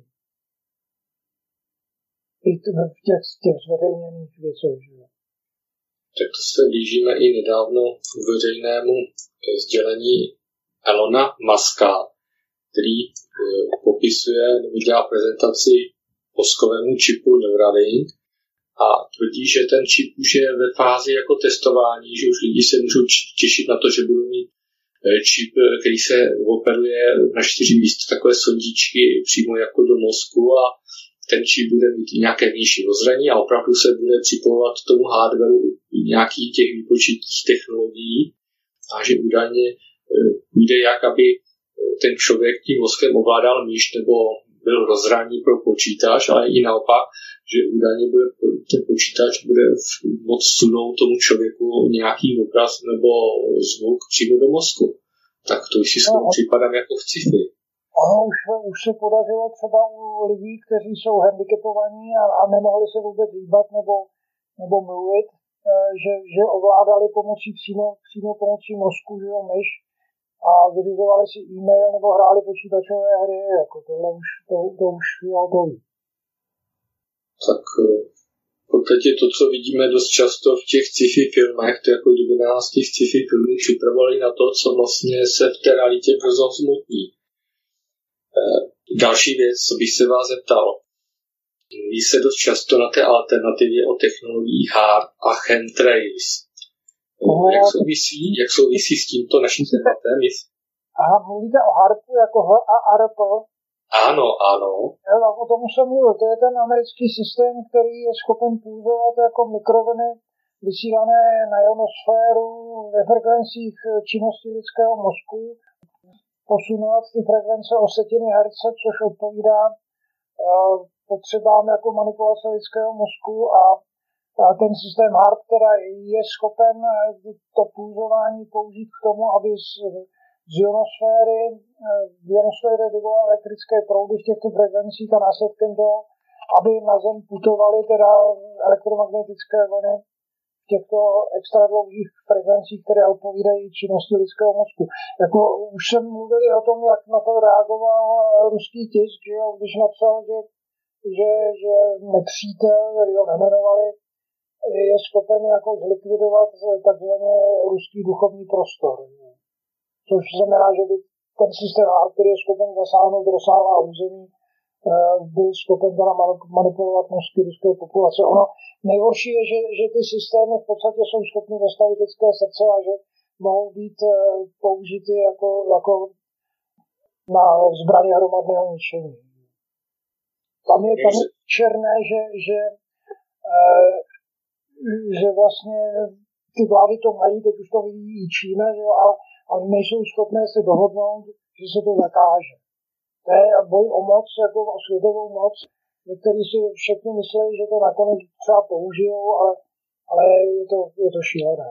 I v těch, těch zveřejněných věcech. Tak to se blížíme i nedávno veřejnému sdělení Elona Muska, který popisuje nebo dělá prezentaci mozkovému čipu Neuralink a tvrdí, že ten čip už je ve fázi jako testování, že už lidi se můžou těšit na to, že budou mít čip, který se operuje na čtyři místa, takové sondičky přímo jako do mozku a ten čip bude mít nějaké vnější rozhraní a opravdu se bude připojovat k tomu hardwareu nějakých těch výpočetních technologií a že údajně půjde jak, aby ten člověk tím mozkem ovládal myš nebo byl rozhraní pro počítač, ale i naopak, že údajně bude, ten počítač bude moc sunout tomu člověku nějaký obraz nebo zvuk přímo do mozku. Tak to už si s tím připadám jako v sci-fi. Ono už, už se podařilo třeba u lidí, kteří jsou handicapovaní a, a nemohli se vůbec hýbat nebo, nebo mluvit, že, že ovládali pomocí přímo, přímo pomocí mozku, že jo, myš a vyřizovali si e-mail nebo hráli počítačové hry, jako tohle už, to, to už je hotový. Tak v podstatě to, co vidíme dost často v těch sci-fi filmech, to jako kdyby nás těch sci-fi filmy připravovali na to, co vlastně se v té realitě brzo zmutní. Další věc, co bych se vás zeptal. Mluví se dost často na té alternativě o technologiích hard a chemtrails. Jak souvisí, jak souvisí s tímto naším tématem? Aha, mluvíte o harpu jako H a R P? Ano, ano. Já, o tom jsem mluvil. To je ten americký systém, který je schopen pulzovat jako mikrovlny vysílané na ionosféru ve frekvencích činnosti lidského mozku, posunovat ty frekvence o setiny herce, což odpovídá potřebám jako manipulace lidského mozku a ten systém H A R P teda je schopen to pulzování použít k tomu, aby z, z ionosféry, v ionosféře vyvolal elektrické proudy v těchto frekvencích a následkem toho, aby na Zem putovaly teda elektromagnetické vlny v těchto extra dlouhých frekvencích, které odpovídají činnosti lidského mozku. Jako už jsem mluvil o tom, jak na to reagoval ruský tisk, že jo, když napsal, že, že, že nepřítel, který ho nemenovali, je schopen jako zlikvidovat takzvaně ruský duchovní prostor. Což znamená, že by ten systém H A R P, který je schopen zasáhnout rozsáhlá území, byl schopen teda manipulovat mozky ruské populace. Ono nejhorší je, že, že ty systémy v podstatě jsou schopny zastavit lidské srdce a že mohou být použity jako, jako na zbraně hromadného ničení. Tam je, tam je černé, že, že, že vlastně ty vlády to mají, teď už to vidí i Čína, že jo, ale, ale nejsou schopné se dohodnout, že se to zakáže. To je boj o moc, jako o světovou moc, někteří si všechny myslí, že to nakonec třeba použijou, ale, ale je, to, je to šílené.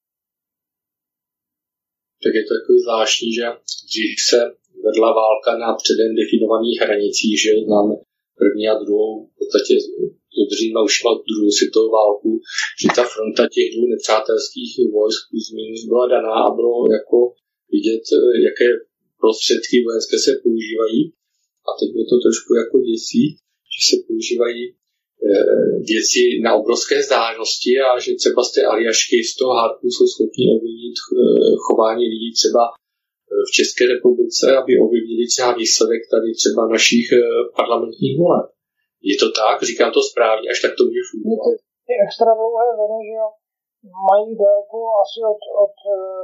Tak je to takový zvláštní, že když se vedla válka na předem definovaných hranicích, že nám první a druhou, v podstatě od Říma už má druhou světovou válku, že ta fronta těch dvou nepřátelských vojsk plus minus byla daná a bylo jako vidět, jaké prostředky vojenské se používají. A teď mě to trošku jako děsí, že se používají e, věci na obrovské vzdálenosti a že třeba z té Aljašky, z toho Harpu jsou schopni ovlivnit e, chování lidí třeba v České republice, aby ovlivnili třeba výsledek tady třeba našich e, parlamentních voleb. Je to tak? Říkám to správně, až tak to může fungovat. Ty, ty extra dlouhé vlny, že jo, mají délku asi od, od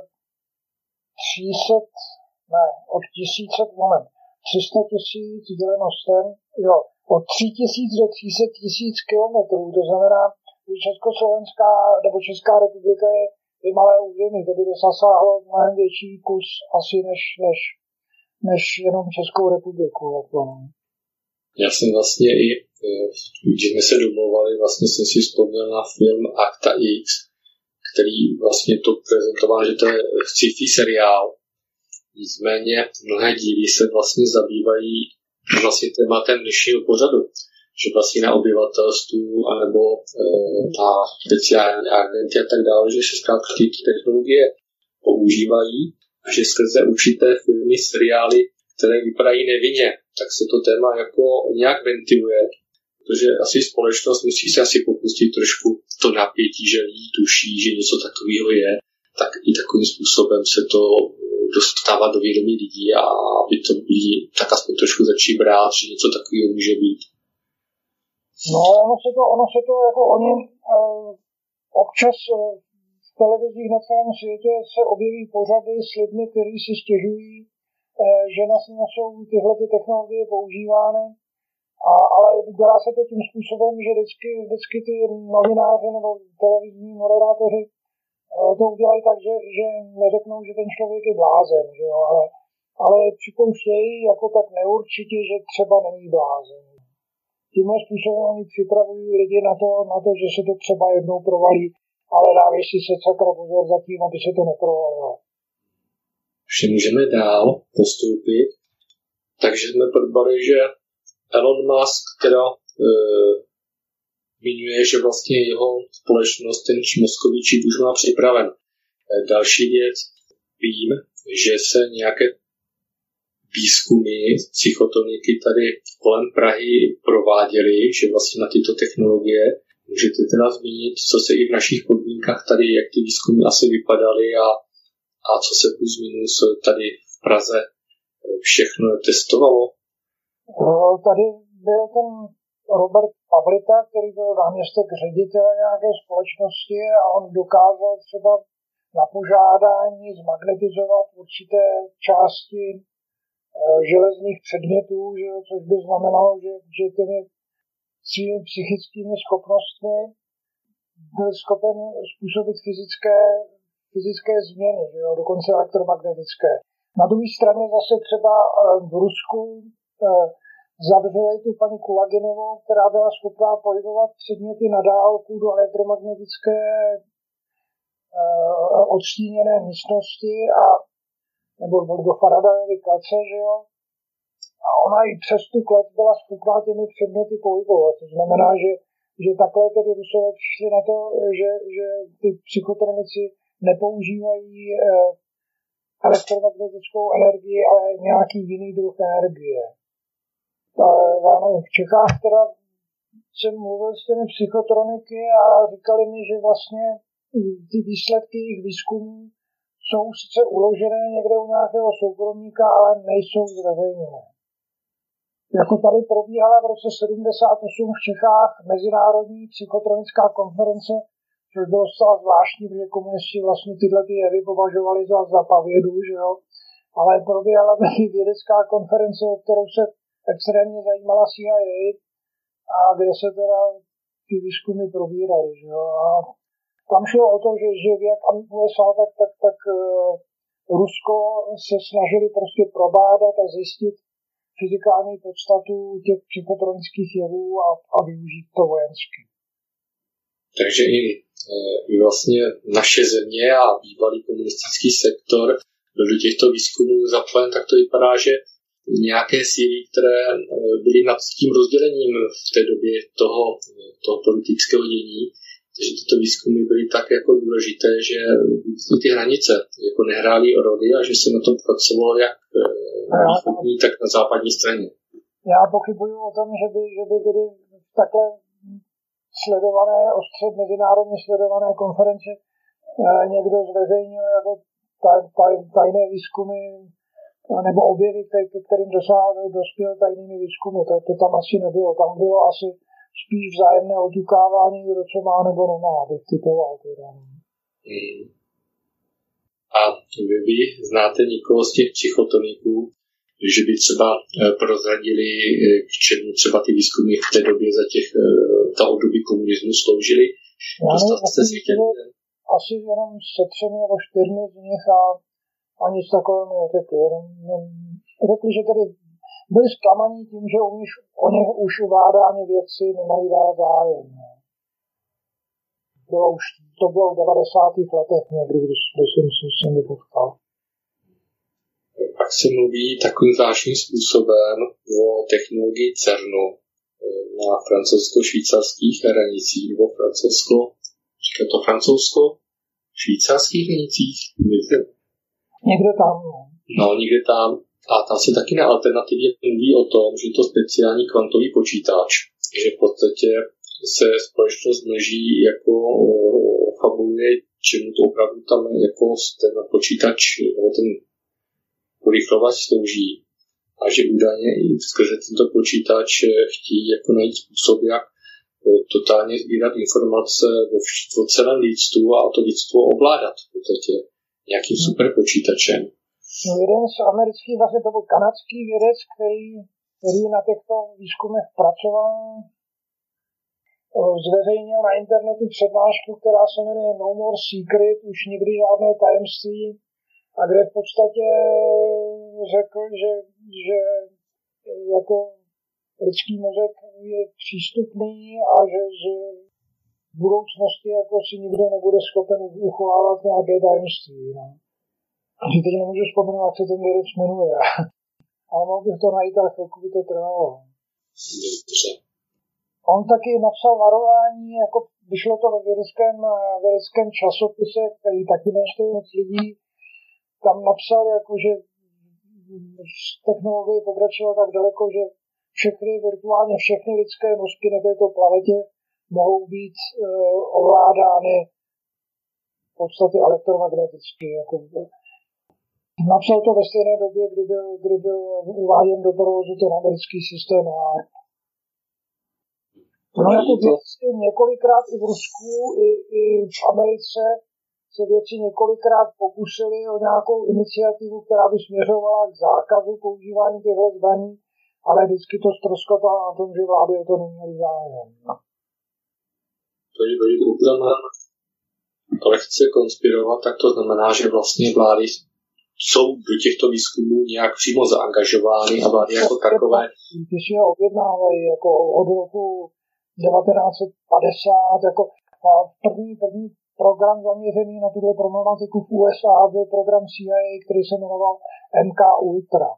tři sta, ne, od tisíce, moment, tři sta tisíc děleno stem, jo, od tři tisíce do tři sta tisíc kilometrů, to znamená, že Československá nebo Česká republika je, je malé území, to by dosáhlo mnohem větší kus asi než, než, než jenom Českou republiku. Jako. Já jsem vlastně i, když jsme se domluvali, vlastně jsem si vzpomněl na film Akta X, který vlastně to prezentoval, že to je sci-fi seriál. Nicméně mnohé díly se vlastně zabývají vlastně tématem dnešního pořadu, že vlastně na obyvatelstvu anebo e, na speciální agenty a tak dále, že se zkrátka ty technologie používají a že skrze určité filmy, seriály, které vypadají nevinně, tak se to téma jako nějak ventiluje, protože asi společnost musí se asi popustit trošku to napětí, že lidi tuší, že něco takového je, tak i takovým způsobem se to dostává do vědomí lidí a aby to lidi tak aspoň trošku začí brát, že něco takového může být. No, ono se to, ono se to jako oni uh, občas uh, v televizích na celém světě se objeví pořady s lidmi, kteří si stěžují, uh, že na jsou tyhle ty technologie používány, a, ale dělá se to tím způsobem, že vždycky, vždycky ty novináři nebo televizní moderátoři uh, to udělají tak, že, že neřeknou, že ten člověk je blázen, že jo, ale, ale připouštějí jako tak neurčitě, že třeba není blázen. Tímhle způsobem oni připravují lidi na to, na to, že se to třeba jednou provalí, ale dávej si se sakra pozor zatím, aby se to neprovalilo. Už můžeme dál postoupit. Takže jsme probali, že Elon Musk teda e, zmiňuje, že vlastně jeho společnost ten mozkový čip už má připraven. E, další věc, vím, že se nějaké výzkumy psychotoniky tady kolem Prahy prováděly, že vlastně na tyto technologie můžete teda zmínit, co se i v našich podmínkách tady, jak ty výzkumy asi vypadaly a, a co se plus minus tady v Praze všechno testovalo? Tady byl ten Robert Pavrita, který byl náměstek ředitele nějaké společnosti a on dokázal třeba na požádání zmagnetizovat určité části železných předmětů, že, což by znamenalo, že, že těmi svými psychickými schopnostmi byl schopen způsobit fyzické, fyzické změny, že jo, dokonce elektromagnetické. Na druhé straně zase třeba v Rusku zavřeli tu paní Kulaginovou, která byla schopná pohybovat předměty na dálku do elektromagnetické odstíněné místnosti a nebo do Faradayovy klece, že jo. A ona i přes tu klec byla schopná těmi předměty pohybovat. To znamená, že, že takhle tedy Rusové přišli na to, že, že ty psychotronici nepoužívají eh, elektromagnetickou energii, ale nějaký jiný druh energie. Ta, já nevím, v Čechách teda jsem mluvil s těmi psychotroniky a říkali mi, že vlastně ty výsledky jejich výzkumů jsou sice uložené někde u nějakého soukromníka, ale nejsou zveřejněné. Jako tady probíhala v roce sedmdesát osm v Čechách mezinárodní psychotronická konference, což bylo zcela zvláštní, protože komunisti vlastně tyhle ty jevy považovali za, za pavědu, že jo. Ale probíhala tady vědecká konference, o kterou se extrémně zajímala C I A a kde se teda ty výzkumy probíraly, že jo. A tam šlo o to, že, že jak U S A, tak, tak, tak uh, Rusko se snažili prostě probádat a zjistit fyzikální podstatu těch psychotronických jevů a, a využít to vojensky. Takže i, i vlastně naše země a bývalý komunistický sektor byl do těchto výzkumů zapojen, tak to vypadá, že nějaké síly, které byly nad tím rozdělením v té době toho, toho politického dění, že tyto výzkumy byly tak jako důležité, že ty hranice jako nehrály roli a že se na tom pracovalo jak na východní, tak na západní straně. Já pochybuju o tom, že by, že by tedy takhle sledované, ostře mezinárodně sledované konference někdo zveřejnil jako taj, taj, tajné výzkumy nebo objevy, ke kterým dosáhl, dospěl tajnými výzkumy. To, to tam asi nebylo. Tam bylo asi spíš vzájemné oťukávání, kdo co má nebo nemá, bych typoval teda. Hmm. A vy, vy znáte někoho z těch psychotoniků, že by třeba prozradili, k čemu třeba ty výzkumy v té době za těch, ta období komunismu sloužily? Dostat jste si chtěli? Asi jenom se třemi nebo čtyřmi z nich a, a nic takového mi neřekli. Jenom, řekli, že tedy byli zklamaní tím, že u nich, o nich už vládáni vědci nemají dál zájem. Bylo už, to bylo v devadesátých letech někdy, když, když jsem se s nimi potkal. Pak se mluví takovým zvláštním způsobem o technologii CERNu na francouzsko-švýcarských hranicích, nebo francouzsko, říká to francouzsko-švýcarských hranicích? Někde? Někde tam. No, někde tam. A tam se taky na alternativě mluví o tom, že to speciální kvantový počítač, že v podstatě se společnost mlží jako fabuluje, čemu to opravdu tam jako ten počítač nebo ten urychlovač slouží. A že údajně i skrze tento počítač chtějí jako najít způsob, jak totálně sbírat informace o, o celém lidstvu a to lidstvo ovládat v podstatě nějakým superpočítačem. No, jeden z amerických, vlastně to byl kanadský vědec, který, který na těchto výzkumech pracoval, zveřejnil na internetu přednášku, která se jmenuje No More Secret, už nikdy žádné tajemství, a kde v podstatě řekl, že, že jako lidský mozek je přístupný a že, že v budoucnosti jako si nikdo nebude schopen uchovávat nějaké tajemství. No. Že teď nemůžu vzpomenout, jak se ten vědec jmenuje. Ale mohl bych to najít, ale chvilku by to trvalo. On taky napsal varování, jako vyšlo to ve vědeckém, vědeckém časopise, který taky nečte moc lidí. Tam napsal, jako, že technologie pokračovala tak daleko, že všechny, virtuálně všechny lidské mozky na této planetě mohou být uh, ovládány v podstatě elektromagneticky. Jako, napsal to ve stejné době, kdy byl, kdy byl uváděn do provozu ten americký systém a no, jako věci několikrát i v Rusku, i, i v Americe se věci několikrát pokusili o nějakou iniciativu, která by směřovala k zákazu používání těchto zbraní, ale vždycky to ztroskotalo na tom, že vlády o to neměly zájem. To je, pokud ale chce konspirovat, tak to znamená, že vlastně vlády jsou do těchto výzkumů nějak přímo zaangažovány a vlády jako takové. Když je objednávají jako od roku devatenáct set padesát, jako první, první program zaměřený na tuhle problematiku v U S A byl program C I A, který se jmenoval M K Ultra.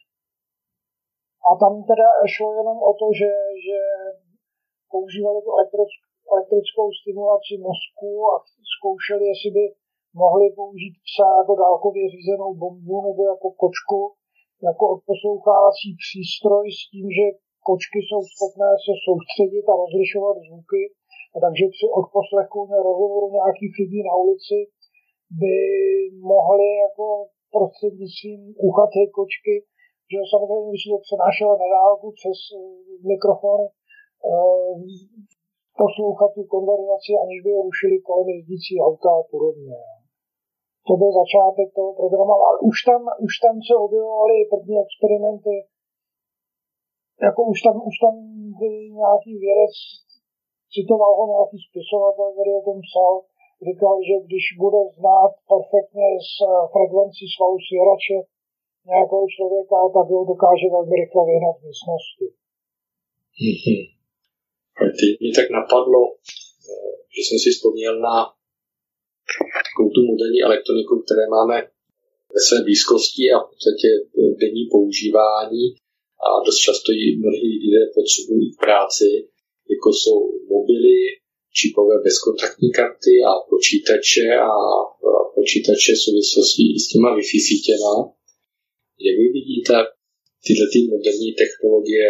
A tam teda šlo jenom o to, že, že používali tu elektrickou stimulaci mozku a zkoušeli, jestli by mohli použít psa jako dálkově řízenou bombu nebo jako kočku, jako odposlouchávací přístroj s tím, že kočky jsou schopné se soustředit a rozlišovat zvuky. A takže při odposlechu rozhovoru nějakých lidí na ulici by mohli jako prostřednictvím ucha té kočky, že samozřejmě by se to přenášelo na dálku přes mikrofony, poslouchat tu konverzaci, aniž by je rušili kolem jezdící auta a podobně. To byl začátek toho programu, ale už tam, už tam se objevovaly první experimenty, jako už tam, už tam nějaký vědec, citoval ho nějaký spisovatel, který o tom psal, říkal, že když bude znát perfektně z frekvencí svalu svěrače nějakého člověka, tak ho dokáže velmi rychle vyhnat v místnosti. Mm-hmm. Teď mě tak napadlo, že jsem si vzpomněl na takovou tu moderní elektroniku, které máme ve své blízkosti a v podstatě denní používání a dost často ji mnohí lidé potřebují v práci, jako jsou mobily, čipové bezkontaktní karty a počítače a počítače v souvislosti s těma Wi-Fi sítěma. Jak vy vidíte tyhle ty moderní technologie,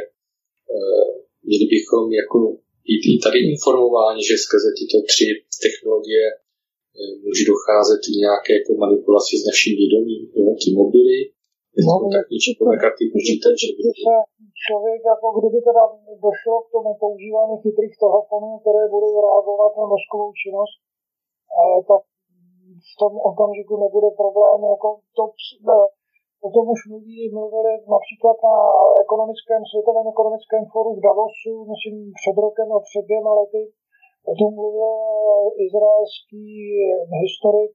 měli bychom jako být i tady informováni, že skrze tyto tři technologie může docházet k nějaké jako manipulaci s naším vědomím, jo, ty mobily, bezkontaktní čipové karty, počítače. Člověk, jako kdyby teda došlo k tomu používání chytrých telefonů, které budou reagovat na mozkovou činnost, tak v tom okamžiku nebude problém. Jako to, o tom už mluví, mluvili například na ekonomickém, světovém ekonomickém fóru v Davosu, myslím před rokem a před dvěma lety. O tom mluvil izraelský historik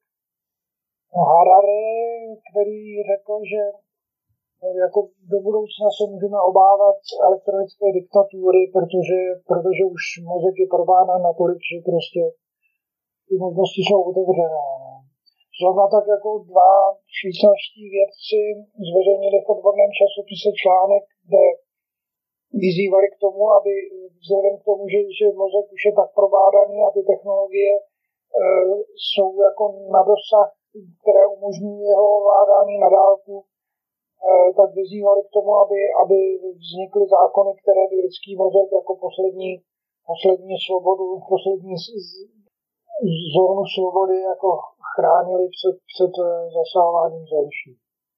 Harari, který řekl, že jako do budoucna se můžeme obávat elektronické diktatury, protože, protože už mozek je probádan natolik, že prostě ty možnosti jsou otevřené. Zrovna tak jako dva švýcarští vědci zveřejnili v odborném časopise článek, kde vyzývali k tomu, aby vzhledem k tomu, že, že mozek už je tak probádaný a ty technologie e, jsou jako na dosah, které umožňují jeho ovládání na dálku, e, tak vyzývali k tomu, aby, aby vznikly zákony, které by lidský mozek jako poslední, poslední svobodu, poslední zónu svobody jako chránili před, před zasahováním zvenčí.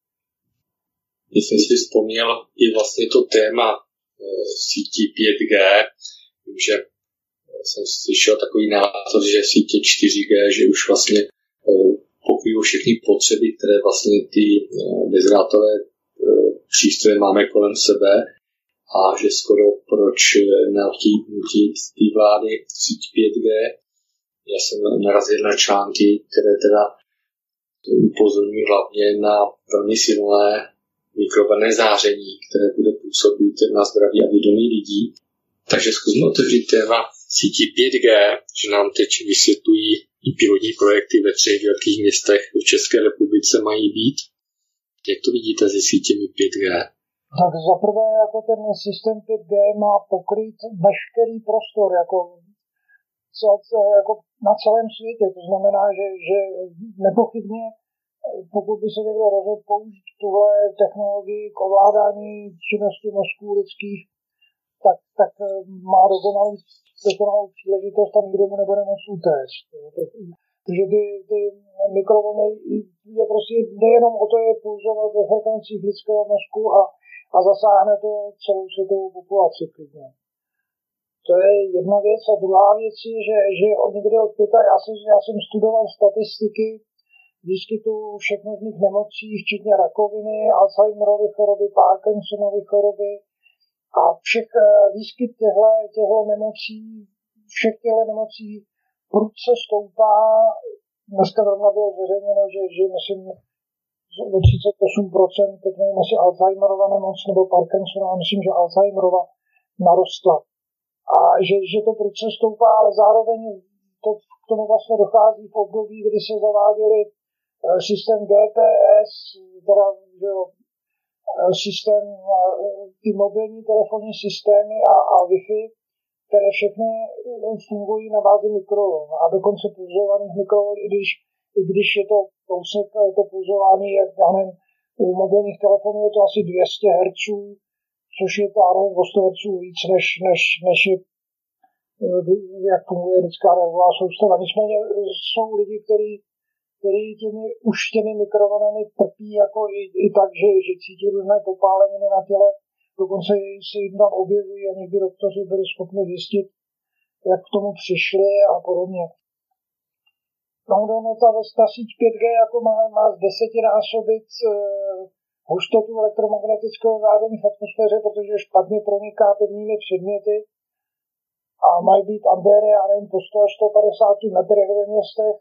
Když jsem si vzpomněl i vlastně to téma e, sítí pět G, že jsem slyšel takový názor, že sítě čtyři G, že už vlastně e, pokryjí všechny potřeby, které vlastně ty e, bezdrátové e, přístroje máme kolem sebe a že skoro proč nechtějí nutit ty vlády síť pět G. Já jsem narazil na články, které teda upozorňují hlavně na velmi silné mikrovlnné záření, které bude působit na zdraví a vědomí lidí. Takže zkusme otevřít téma sítí pět G, že nám teď vysvětlují i pilotní projekty ve třech velkých městech v České republice mají být. Jak to vidíte se sítěmi pět G? Tak zaprvé jako ten systém pět G má pokryt veškerý prostor jako, jako na celém světě. To znamená, že, že nepochybně pokud by se někdo rozhodl použít tuhle technologii k ovládání činnosti mozků lidských, tak, tak má dokonalý, dokonalou příležitost a nikdo mu nebude moc utéct. Takže ty, ty mikrovlny je prostě nejenom o to je pulzovat ve frekvencích lidského mozku a, a zasáhne to celou světovou populaci. To je jedna věc. A druhá věc je, že, že od někde od pěta, já jsem, já jsem studoval statistiky výskytu všech možných nemocí, včetně rakoviny, Alzheimerovy choroby, Parkinsonovy choroby a všech výskyt těchto, těchto nemocí, všech těchto nemocí prudce stoupá. Dneska zrovna bylo zveřejněno, že, že myslím o třicet osm procent, teď nevím, jestli Alzheimerova nemoc nebo Parkinsonova, myslím, že Alzheimerova narostla. A že, že to prudce stoupá, ale zároveň to, k tomu vlastně dochází v období, kdy se zaváděli systém G P S, teda, že jo, systém, ty mobilní telefonní systémy a, a Wi-Fi, které všechny fungují na bázi mikrovln a dokonce pulzovaných mikrovln, i když, i když je to kousek, to pulzování, jak já nevím, u mobilních telefonů je to asi dvě stě hertzů, což je to, nevím, o sto hertzů víc, než, než, než je, jak funguje lidská nervová soustava. Nicméně jsou lidi, kteří který těmi, už těmi mikrovlnami trpí jako i, i tak, že, že cítí různé popáleniny na těle, dokonce se jim tam objevují a někdy doktoři byli schopni zjistit, jak k tomu přišli a podobně. No, no ta, ta síť pět G jako má, má zdesetinásobit e, hustotu elektromagnetického záření v atmosféře, protože špatně proniká pevnými předměty a mají být antény, já nevím, po sto až sto padesát metrech ve městech.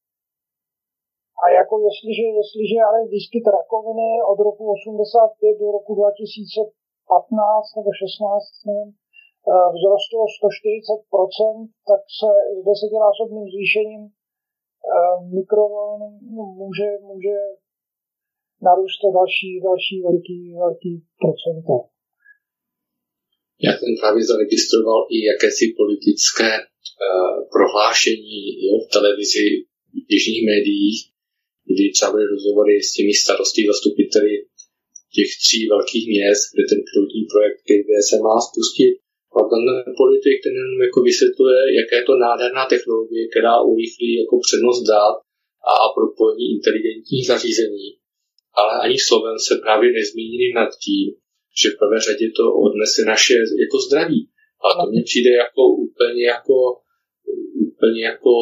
A jako jestliže, jestliže ale výskyt rakoviny od roku osmdesát pět do roku dva tisíce patnáct nebo šestnáct, nevím, vzrostl o sto čtyřicet procent, tak se s desetinásobným zvýšením mikrovln může, může narůst další, další veliký, veliký procento. Já jsem právě zaregistroval i jakési politické uh, prohlášení, jo, v televizi, v běžných médiích, kdy třeba byly rozhovory s těmi starosty zastupiteli těch tří velkých měst, kde ten pilotní projekt K V se má spustit. A ten politik ten jenom jako vysvětluje, jaká je to nádherná technologie, která urychlí jako přenos dát a propojení inteligentních zařízení. Ale ani sloven se právě nezmínili nad tím, že v prvé řadě to odnese naše jako zdraví. A to mně přijde jako úplně jako, úplně jako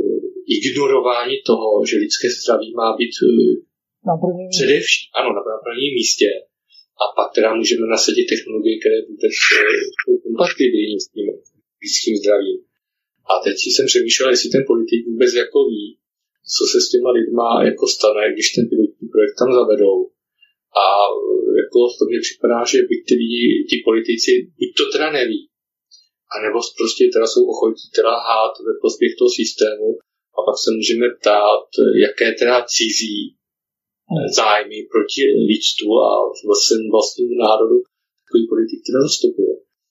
ignorování toho, že lidské zdraví má být na první především, ano, na prvním místě. A pak teda můžeme nasadit technologie, které vůbec jsou kompatibilní s tím lidským zdravím. A teď si jsem přemýšlel, jestli ten politik vůbec jako ví, co se s těma lidma jako stane, když ten pilotní projekt tam zavedou. A jako to mně připadá, že by ty, ti politici buď to teda neví, anebo prostě teda jsou ochotní teda hát ve prospěch toho systému. A pak se můžeme ptát, jaké teda cizí zájmy proti lidstvu a vlastně vlastnímu národu takový politik teda zastupuje.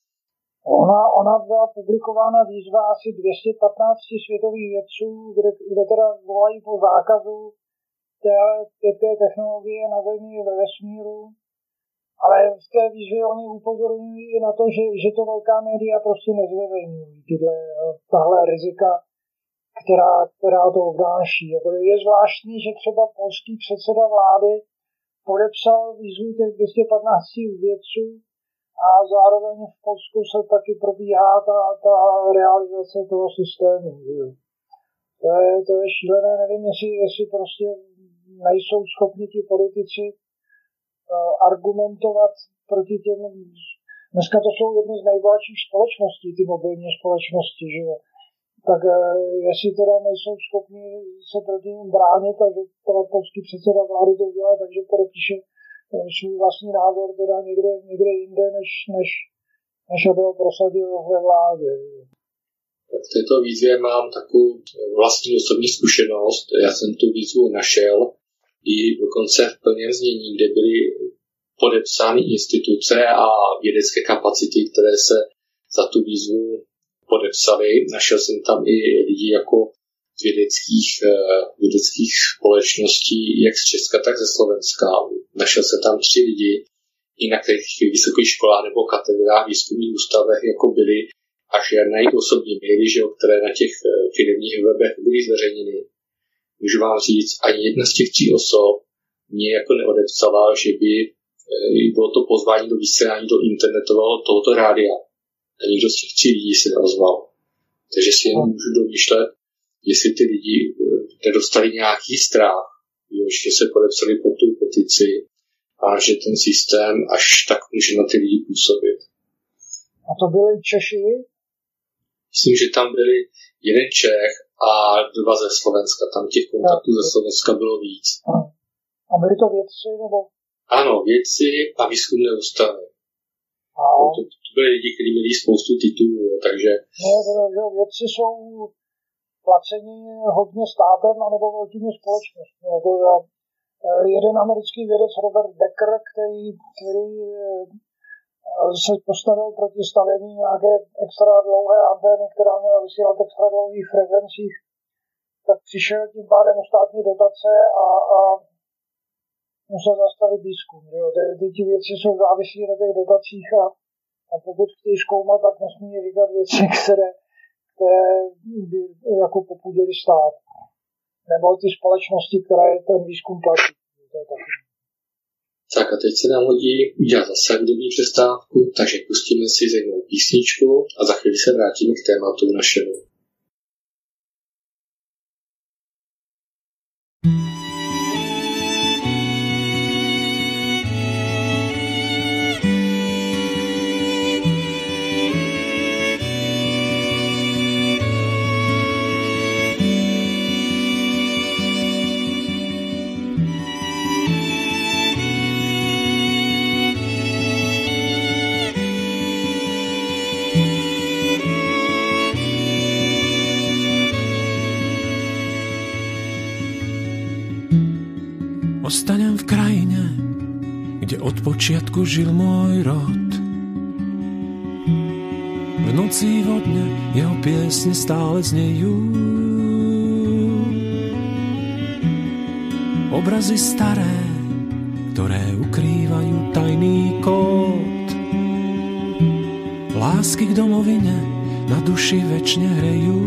Ona, ona byla publikována výzva asi dvě stě patnáct světových vědců, kde, kde teda volají po zákazu té, té technologie na Zemi ve vesmíru, ale v té výzvě oni upozorňují i na to, že, že to velká média prostě nezveřejňují tyhle, tahle rizika, která, která to obnáší. Je zvláštní, že třeba polský předseda vlády podepsal výzvu těch dvě stě patnáct vědců a zároveň v Polsku se taky probíhá ta, ta realizace toho systému. To je, to je šílené, nevím, jestli, jestli prostě nejsou schopni ti politici uh, argumentovat proti těm. Dneska to jsou jedny z nejbohatších společností, ty mobilní společnosti, že jo. Tak uh, jestli teda nejsou schopni se proti ním bránit, takže teda polský předseda vlády to udělá, takže podepíše uh, svůj vlastní názor teda někde, někde jinde, než, než, než aby ho prosadil ve vládě. V této výzvě mám takovou vlastní osobní zkušenost. Já jsem tu výzvu našel i dokonce v plném znění, kde byly podepsány instituce a vědecké kapacity, které se za tu výzvu podepsaly. Našel jsem tam i lidi jako z vědeckých, vědeckých společností, jak z Česka, tak ze Slovenska. Našel jsem tam tři lidi, i na těch vysokých školách nebo katedrách, výzkumných ústavech, jako byli až na jejich osobní maily, že, které na těch firemních webech byly zveřejněny. Můžu vám říct, ani jedna z těch tří osob mě jako neodepsala, že by bylo to pozvání do vysílání do internetového tohoto rádia. A nikdo z těch tří lidí se neozval. Takže si jen můžu domýšlet, jestli ty lidi nedostali nějaký strach, jo, že se podepsali pod tu petici a že ten systém až tak může na ty lidi působit. A to byli Češi? Myslím, že tam byli jeden Čech a dva ze Slovenska. Tam těch kontaktů ze Slovenska bylo víc. A byli to vědci nebo? Ano, vědci a výzkumné ústavy. A... To, to byli lidi, kteří měli spoustu titulů, jo, takže... Ne, že vědci jsou placeni hodně státem anebo velkými společnostmi. Jako jeden americký vědec Robert Becker, který, který se postavil proti stavění nějaké extra dlouhé antény, která měla vysílat extra dlouhých frekvencích, tak přišel tím pádem o státní dotace a, a musel zastavit výzkum. Ty, ty, ty věci jsou závislí na těch dotacích a, a pokud chtějí zkoumat, tak nesmí říkat věci, které, které by jako popudili stát. Nebo ty společnosti, které ten výzkum platí. To je taky. Tak a teď se nám hodí udělat zase hudební přestávku, takže pustíme si zajímavou písničku a za chvíli se vrátíme k tématu našemu. Ostanem v krajine, kde od počiatku žil môj rod. V noci vodne jeho piesne stále znejú. Obrazy staré, ktoré ukrývajú tajný kód. Lásky k domovine na duši večne hrejú.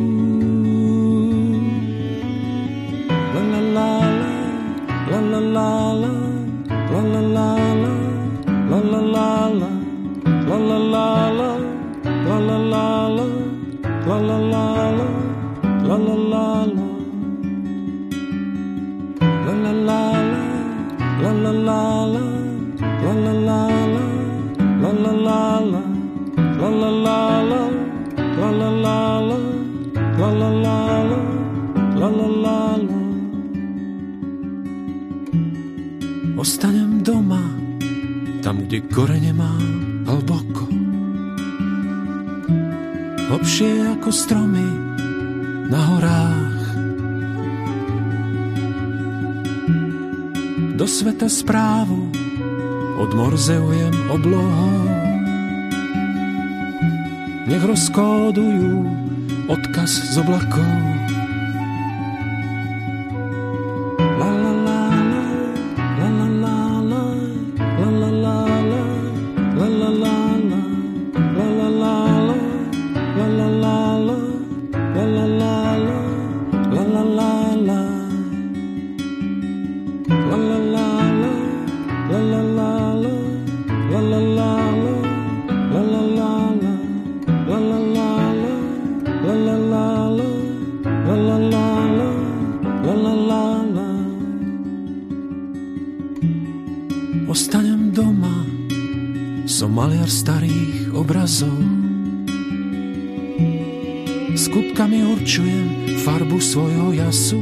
La la la la. La la la la, la la la la, la la la la, la la la la, la la la la, la la la la, la la la la, la la la la, la la la la, la la la la, la la la la, la la la la, la la la la, la la la la, la la la. Ostanem doma, tam, kde korene mám hlboko. Hlbšie ako stromy na horách. Do sveta správu odmorzeujem oblohou. Nech rozkódujú odkaz z oblakov. Ostanem doma, som maliar starých obrazov. Skutkami určujem farbu svojho jasu.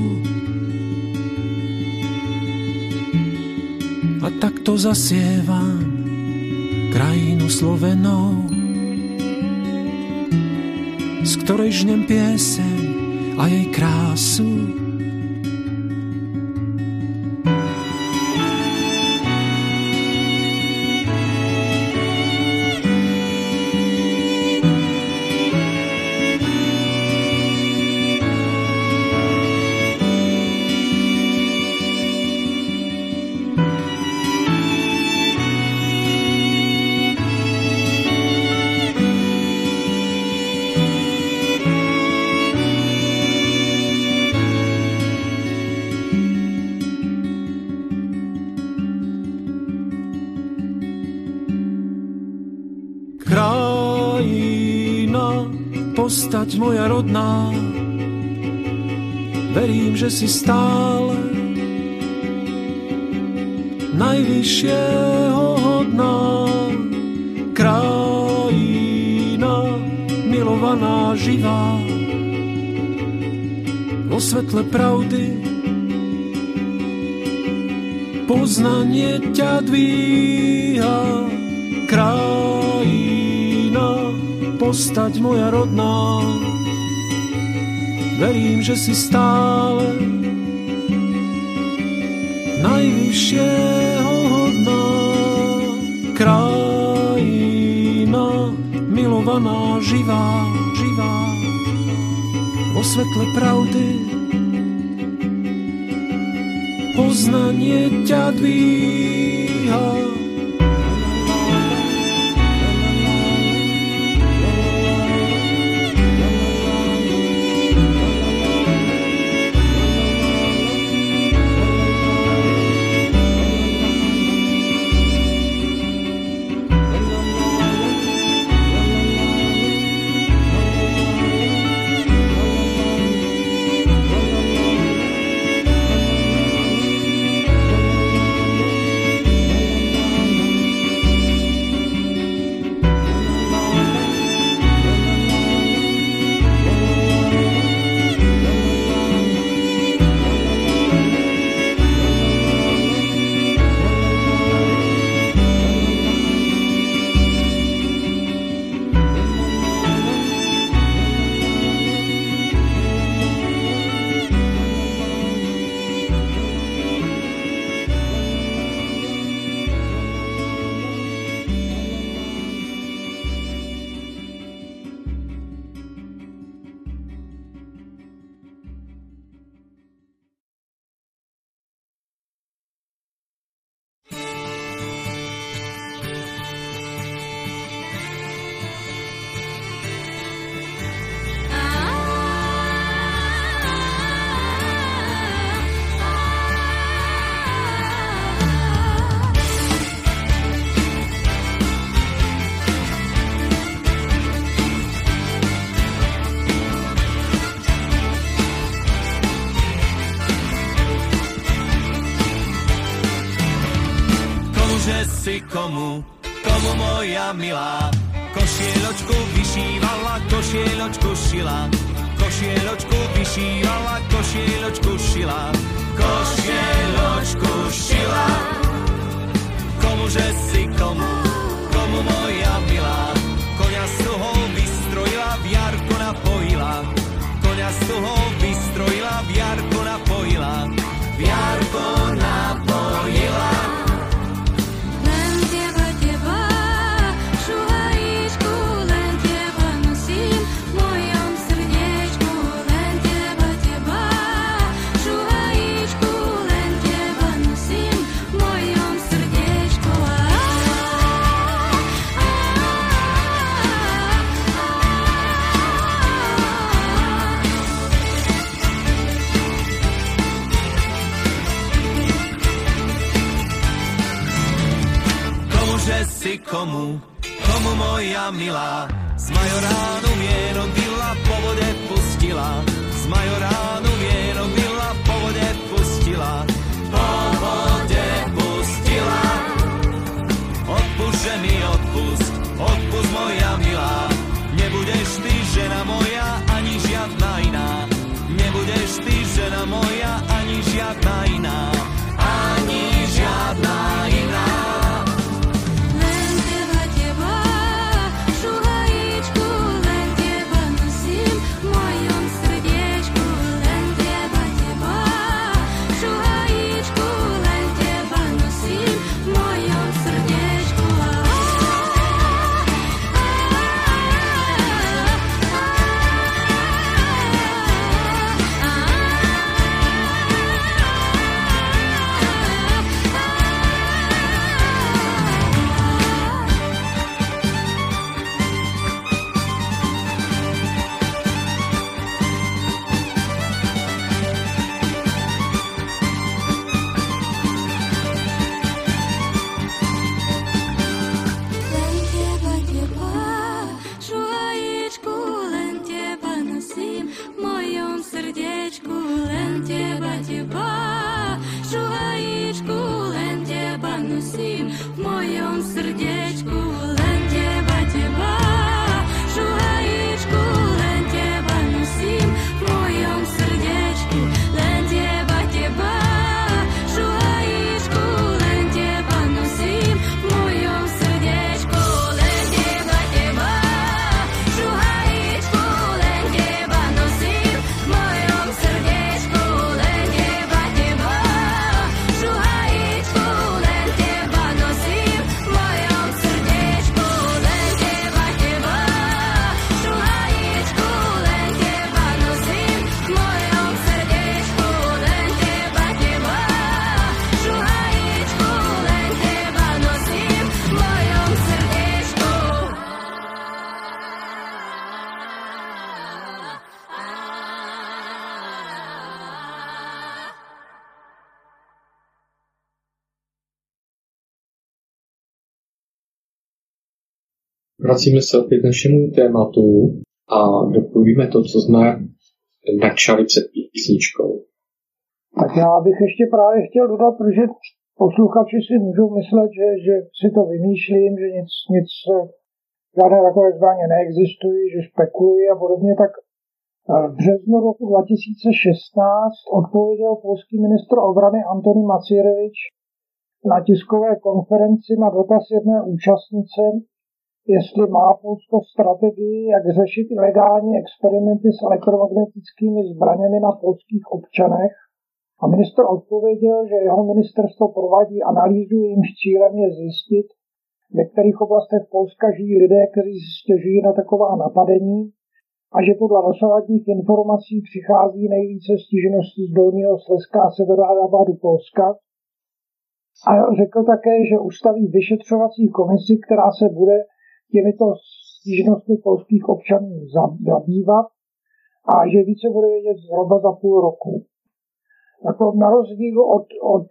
A takto zasievam krajinu slovenou, z ktorej žnem pieseň a jej krásu. Krajina, postať moja rodná, verím, že si stále najvyššieho hodná. Krajina, milovaná, živá, vo svetle pravdy. Poznanie ťa dvíha, krajina, postať moja rodná. Verím, že si stále najvyššieho hodná. Krajina, milovaná, živá, živá, vo svetle pravdy. Poznanie ťa dvíha. Si komu, komu moja milá, košieločku vyšívala, košieločku šila, košieločku vyšívala, košieločku šila, košieločku šila. Komuže si komu, komu moja milá, koňa z toho vystrojila, v jarku napojila, koňa z toho vystrojila, v jarku napojila, v jarku napojila. Si komu, komu moja milá, z majoránu vieno byla, po vode pustila, z majoránu vieno byla, po vode pustila, po vode pustila. Odpusť mi, odpusť, odpusť moja milá, nebudeš ty žena moja, ani žiadna iná, nebudeš ty žena moja, ani žiadna iná, ani žiadna iná. Srdečku Vracíme se opět našemu tématu a dopovíme to, co jsme načali před písničkou. Tak já bych ještě právě chtěl dodat, protože posluchači si můžou myslet, že, že si to vymýšlím, že nic, nic žádné takové zbraně neexistují, že spekulují a podobně, tak v březnu roku dva tisíce šestnáct odpověděl polský ministr obrany Antoni Macierewicz na tiskové konferenci na dotaz jedné účastnice, jestli má Polsko strategii, jak řešit ilegální experimenty s elektromagnetickými zbraněmi na polských občanech. A ministr odpověděl, že jeho ministerstvo provádí analýzu, jejímž cílem je zjistit, ve kterých oblastech Polska žijí lidé, kteří si stěžují na taková napadení, a že podle dosavadních informací přichází nejvíce stížností z Dolního Slezska a severozápadu Polska. A řekl také, že ustaví vyšetřovací komisi, která se bude těmito stížnostmi polských občanů zabývat a že více bude vědět zhruba za půl roku. Jako na rozdíl od, od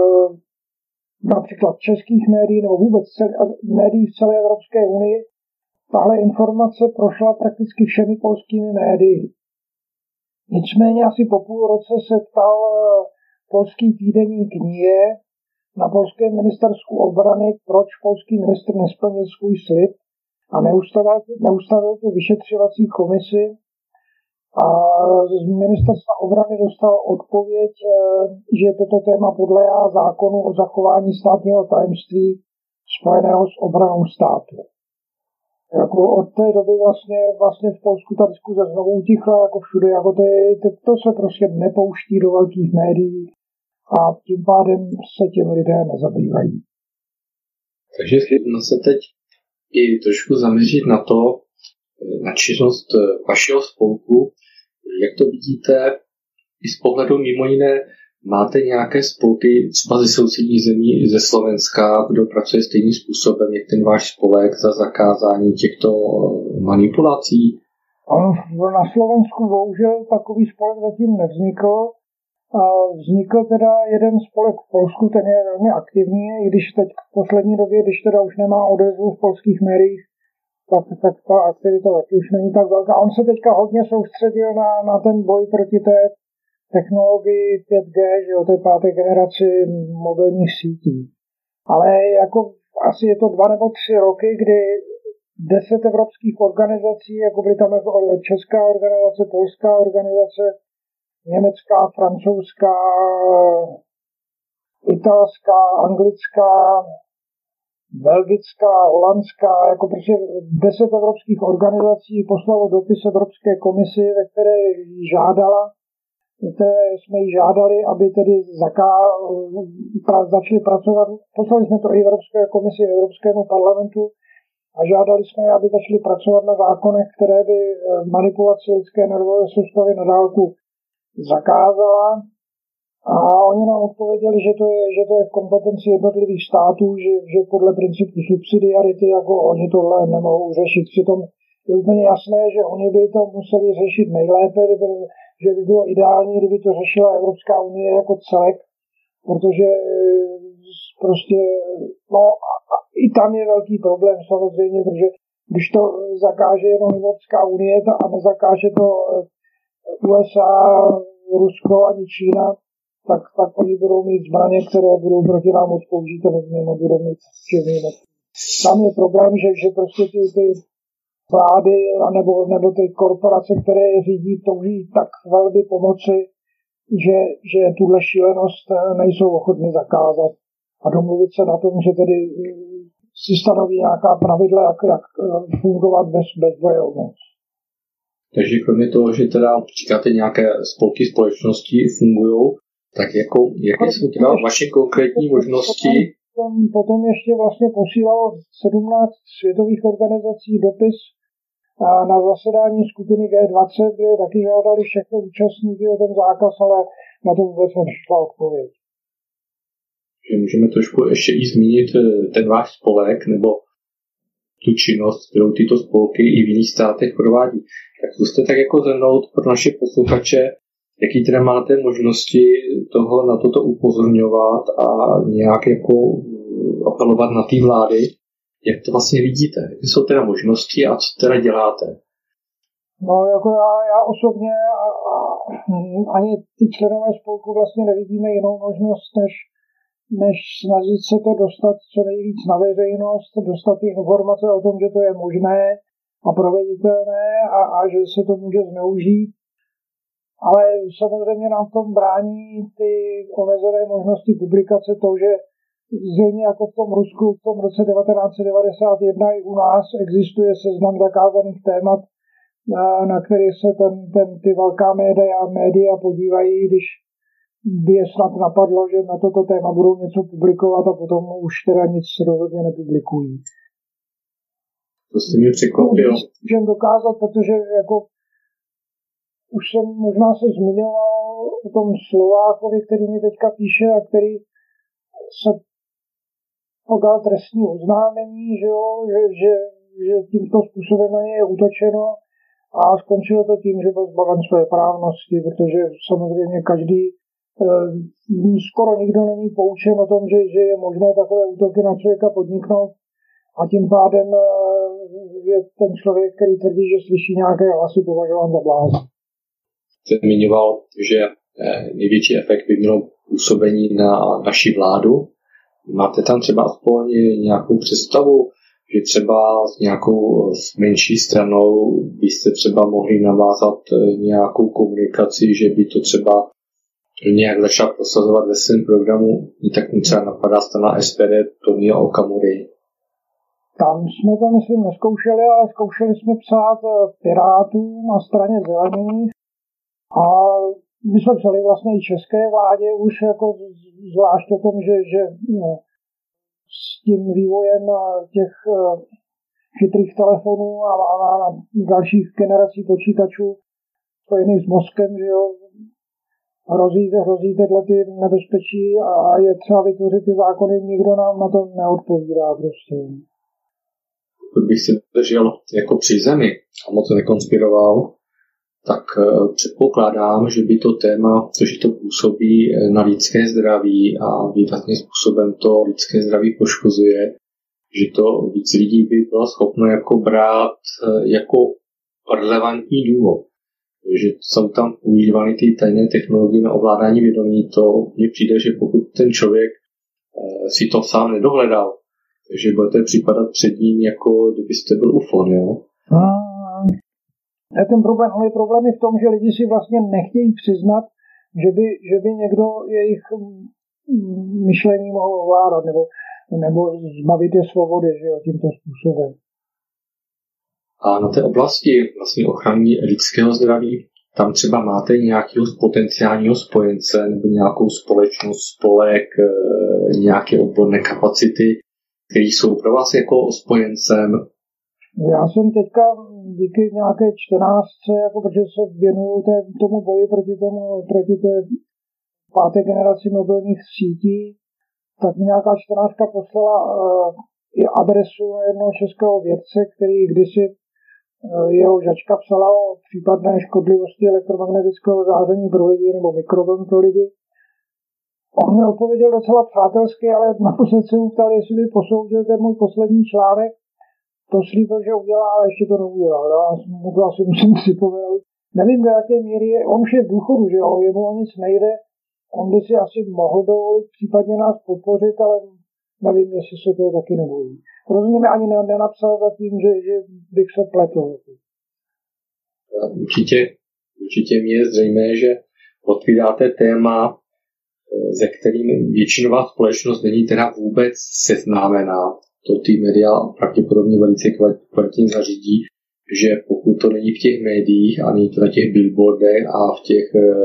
například českých médií nebo vůbec celé, médií v celé Evropské unii, tahle informace prošla prakticky všemi polskými médii. Nicméně asi po půl roce se ptal polský týdeník Nie na polském ministerstvu obrany, proč polský ministr nesplnil svůj slib a neustavil, neustavil tu vyšetřovací komisi. A z ministerstva obrany dostal odpověď, že toto téma podléhá zákonu o zachování státního tajemství spojeného s obranou státu. Jako od té doby vlastně, vlastně v Polsku ta diskuze znovu utichla, jako všude, jako to, je, to se prostě nepouští do velkých médií a tím pádem se těm lidé nezabývají. Takže chceme se teď i trošku zaměřit na to, na činnost vašeho spolku. Jak to vidíte i z pohledu mimo jiné, máte nějaké spolky třeba ze sousedních zemí, ze Slovenska, kdo pracuje stejným způsobem, jak ten váš spolek za zakázání těchto manipulací? Na Slovensku bohužel takový spolek zatím nevznikl. Vznikl teda jeden spolek v Polsku, ten je velmi aktivní, i když teď v poslední době, když teda už nemá odezvu v polských médiích, tak, tak ta aktivita taky už není tak velká. On se teďka hodně soustředil na, na ten boj proti té technologii pět G, že o té páté generaci mobilních sítí. Ale jako asi je to dva nebo tři roky, kdy deset evropských organizací, jako byly tam jako česká organizace, polská organizace, německá, francouzská, italská, anglická, belgická, holandská, jako prostě deset evropských organizací poslalo dopis Evropské komisi, ve které žádala, které jsme jí žádali, aby tedy zaká, pra, začali pracovat. Poslali jsme to i Evropské komisi, Evropskému parlamentu a žádali jsme, aby začali pracovat na zákonech, které by manipulaci lidské nervové soustavy na dálku zakázala. A oni nám odpověděli, že to je, že to je v kompetenci jednotlivých států, že, že podle principu subsidiarity jako oni tohle nemohou řešit. Přitom je úplně jasné, že oni by to museli řešit nejlépe, že by bylo ideální, kdyby to řešila Evropská unie jako celek, protože prostě, no a i tam je velký problém samozřejmě, protože když to zakáže jenom Evropská unie a nezakáže to U S A, Rusko ani Čína, tak, tak oni budou mít zbraně, které budou proti nám odpoužít a my nebudou mít s čím jinak. Tam je problém, že, že prostě ty, ty vlády nebo, nebo ty korporace, které je řídí, touží tak velmi pomoci, že, že tuhle šílenost nejsou ochotny zakázat a domluvit se na tom, že tedy si stanoví nějaká pravidla, jak, jak fungovat bez, bez boje o moc. Takže kromě toho, že teda říkáte nějaké spolky společnosti fungují, tak jako, jaké jsou teda vaše konkrétní možnosti? Potom, potom ještě vlastně posílalo sedmnáct světových organizací dopis na zasedání skupiny G dvacet, kde taky žádali všechny účastníky o ten zákaz, ale na to vůbec nepřišla odpověď. Že můžeme trošku ještě i zmínit ten váš spolek, nebo tu činnost, kterou tyto spolky i v jiných státech provádí. Tak zkuste tak jako zhrnout pro naše posluchače, jaký teda máte možnosti toho na toto upozorňovat a nějak jako apelovat na ty vlády, Jak to vlastně vidíte? Jaké jsou teda možnosti a co teda děláte? No, jako já, já osobně a, a, ani ty členové spolku vlastně nevidíme jinou možnost, než, než snažit se to dostat co nejvíc na veřejnost, dostat ty informace o tom, že to je možné a proveditelné a, a že se to může zneužít. Ale samozřejmě nám v tom brání ty omezené možnosti publikace to, že zřejmě jako v tom Rusku v tom roce devatenáct set devadesát jedna i u nás existuje seznam zakázaných témat, na, na který se ten, ten, ty velká média, média podívají, když by je snad napadlo, že na toto téma budou něco publikovat a potom už teda nic rozhodně nepublikují. To jste mě překvapil. Můžem dokázat, protože jako už jsem možná se zmiňoval o tom Slovákovi, který mi teďka píše a který se podal trestní oznámení, že, jo, že, že, že tímto způsobem na něj je útočeno a skončilo to tím, že byl zbaven své právnosti, protože samozřejmě každý, skoro nikdo není poučen o tom, že, že je možné takové útoky na člověka podniknout a tím pádem je ten člověk, který tvrdí, že slyší nějaké hlasy, považován za blázna. Zmiňoval, že největší efekt by mělo působení na naši vládu. Máte tam třeba aspoň nějakou představu, že třeba s nějakou s menší stranou byste třeba mohli navázat nějakou komunikaci, že by to třeba nějak začal prosazovat ve svém programu. Mě tak třeba napadá strana S P D Tomia Okamury. Tam jsme to, myslím, neskoušeli, ale zkoušeli jsme psát Pirátům a straně Zelených. A my jsme psali vlastně i české vládě už jako zvlášť o tom, že, že no, s tím vývojem těch chytrých telefonů a, a, a dalších generací počítačů spojených s mozkem, že jo, hrozí, hrozí tyhle ty nebezpečí a je třeba vytvořit ty zákony, nikdo nám na to neodpovídá prostě. Pokud bych si držel jako při zemi a moc nekonspiroval, tak předpokládám, že by to téma, že to působí na lidské zdraví a výrazným způsobem to lidské zdraví poškozuje, že to víc lidí by bylo schopno jako brát jako relevantní důvod. Že jsou tam používány ty tajné technologie na ovládání vědomí, to mně přijde, že pokud ten člověk si to sám nedohledal, že budete připadat před ním, jako kdybyste byl ufon, jo? A ten problém, ale problém je v tom, že lidi si vlastně nechtějí přiznat, že by, že by někdo jejich myšlení mohl ovládat, nebo, nebo zbavit je svobody, že jo, tímto způsobem. A na té oblasti vlastně ochrany lidského zdraví, tam třeba máte nějakého potenciálního spojence nebo nějakou společnost, spolek, nějaké odborné kapacity, které jsou pro vás jako spojencem? Já jsem teďka díky nějaké čtenářce, jako protože se věnuju té, tomu boji proti tomu, proti té páté generaci mobilních sítí, tak nějaká čtenářka poslala uh, i adresu jednoho českého vědce, který kdysi uh, jeho žačka psala o případné škodlivosti elektromagnetického záření pro lidi nebo mikrovln pro lidi. On mi odpověděl docela přátelsky, ale naposled se mu ptal, jestli by posoudil ten můj poslední článek. To slíbil, že udělá, ale ještě to neudělal. Já mu to asi musím připomenout. Nevím, do jaké míry je. On už je v důchodu, že jo, jemu o nic nejde. On by si asi mohl dovolit případně nás podpořit, ale nevím, jestli se to taky nebojí. Rozumím, ani nenapsal zatím, že, že bych se pletl. Určitě, určitě mi je zřejmé, že otvíráte téma, se kterým většinová společnost není teda vůbec seznámená. To ty média pravděpodobně velice kvalitně zařídí, že pokud to není v těch médiích, ani to na těch billboardech a v těch,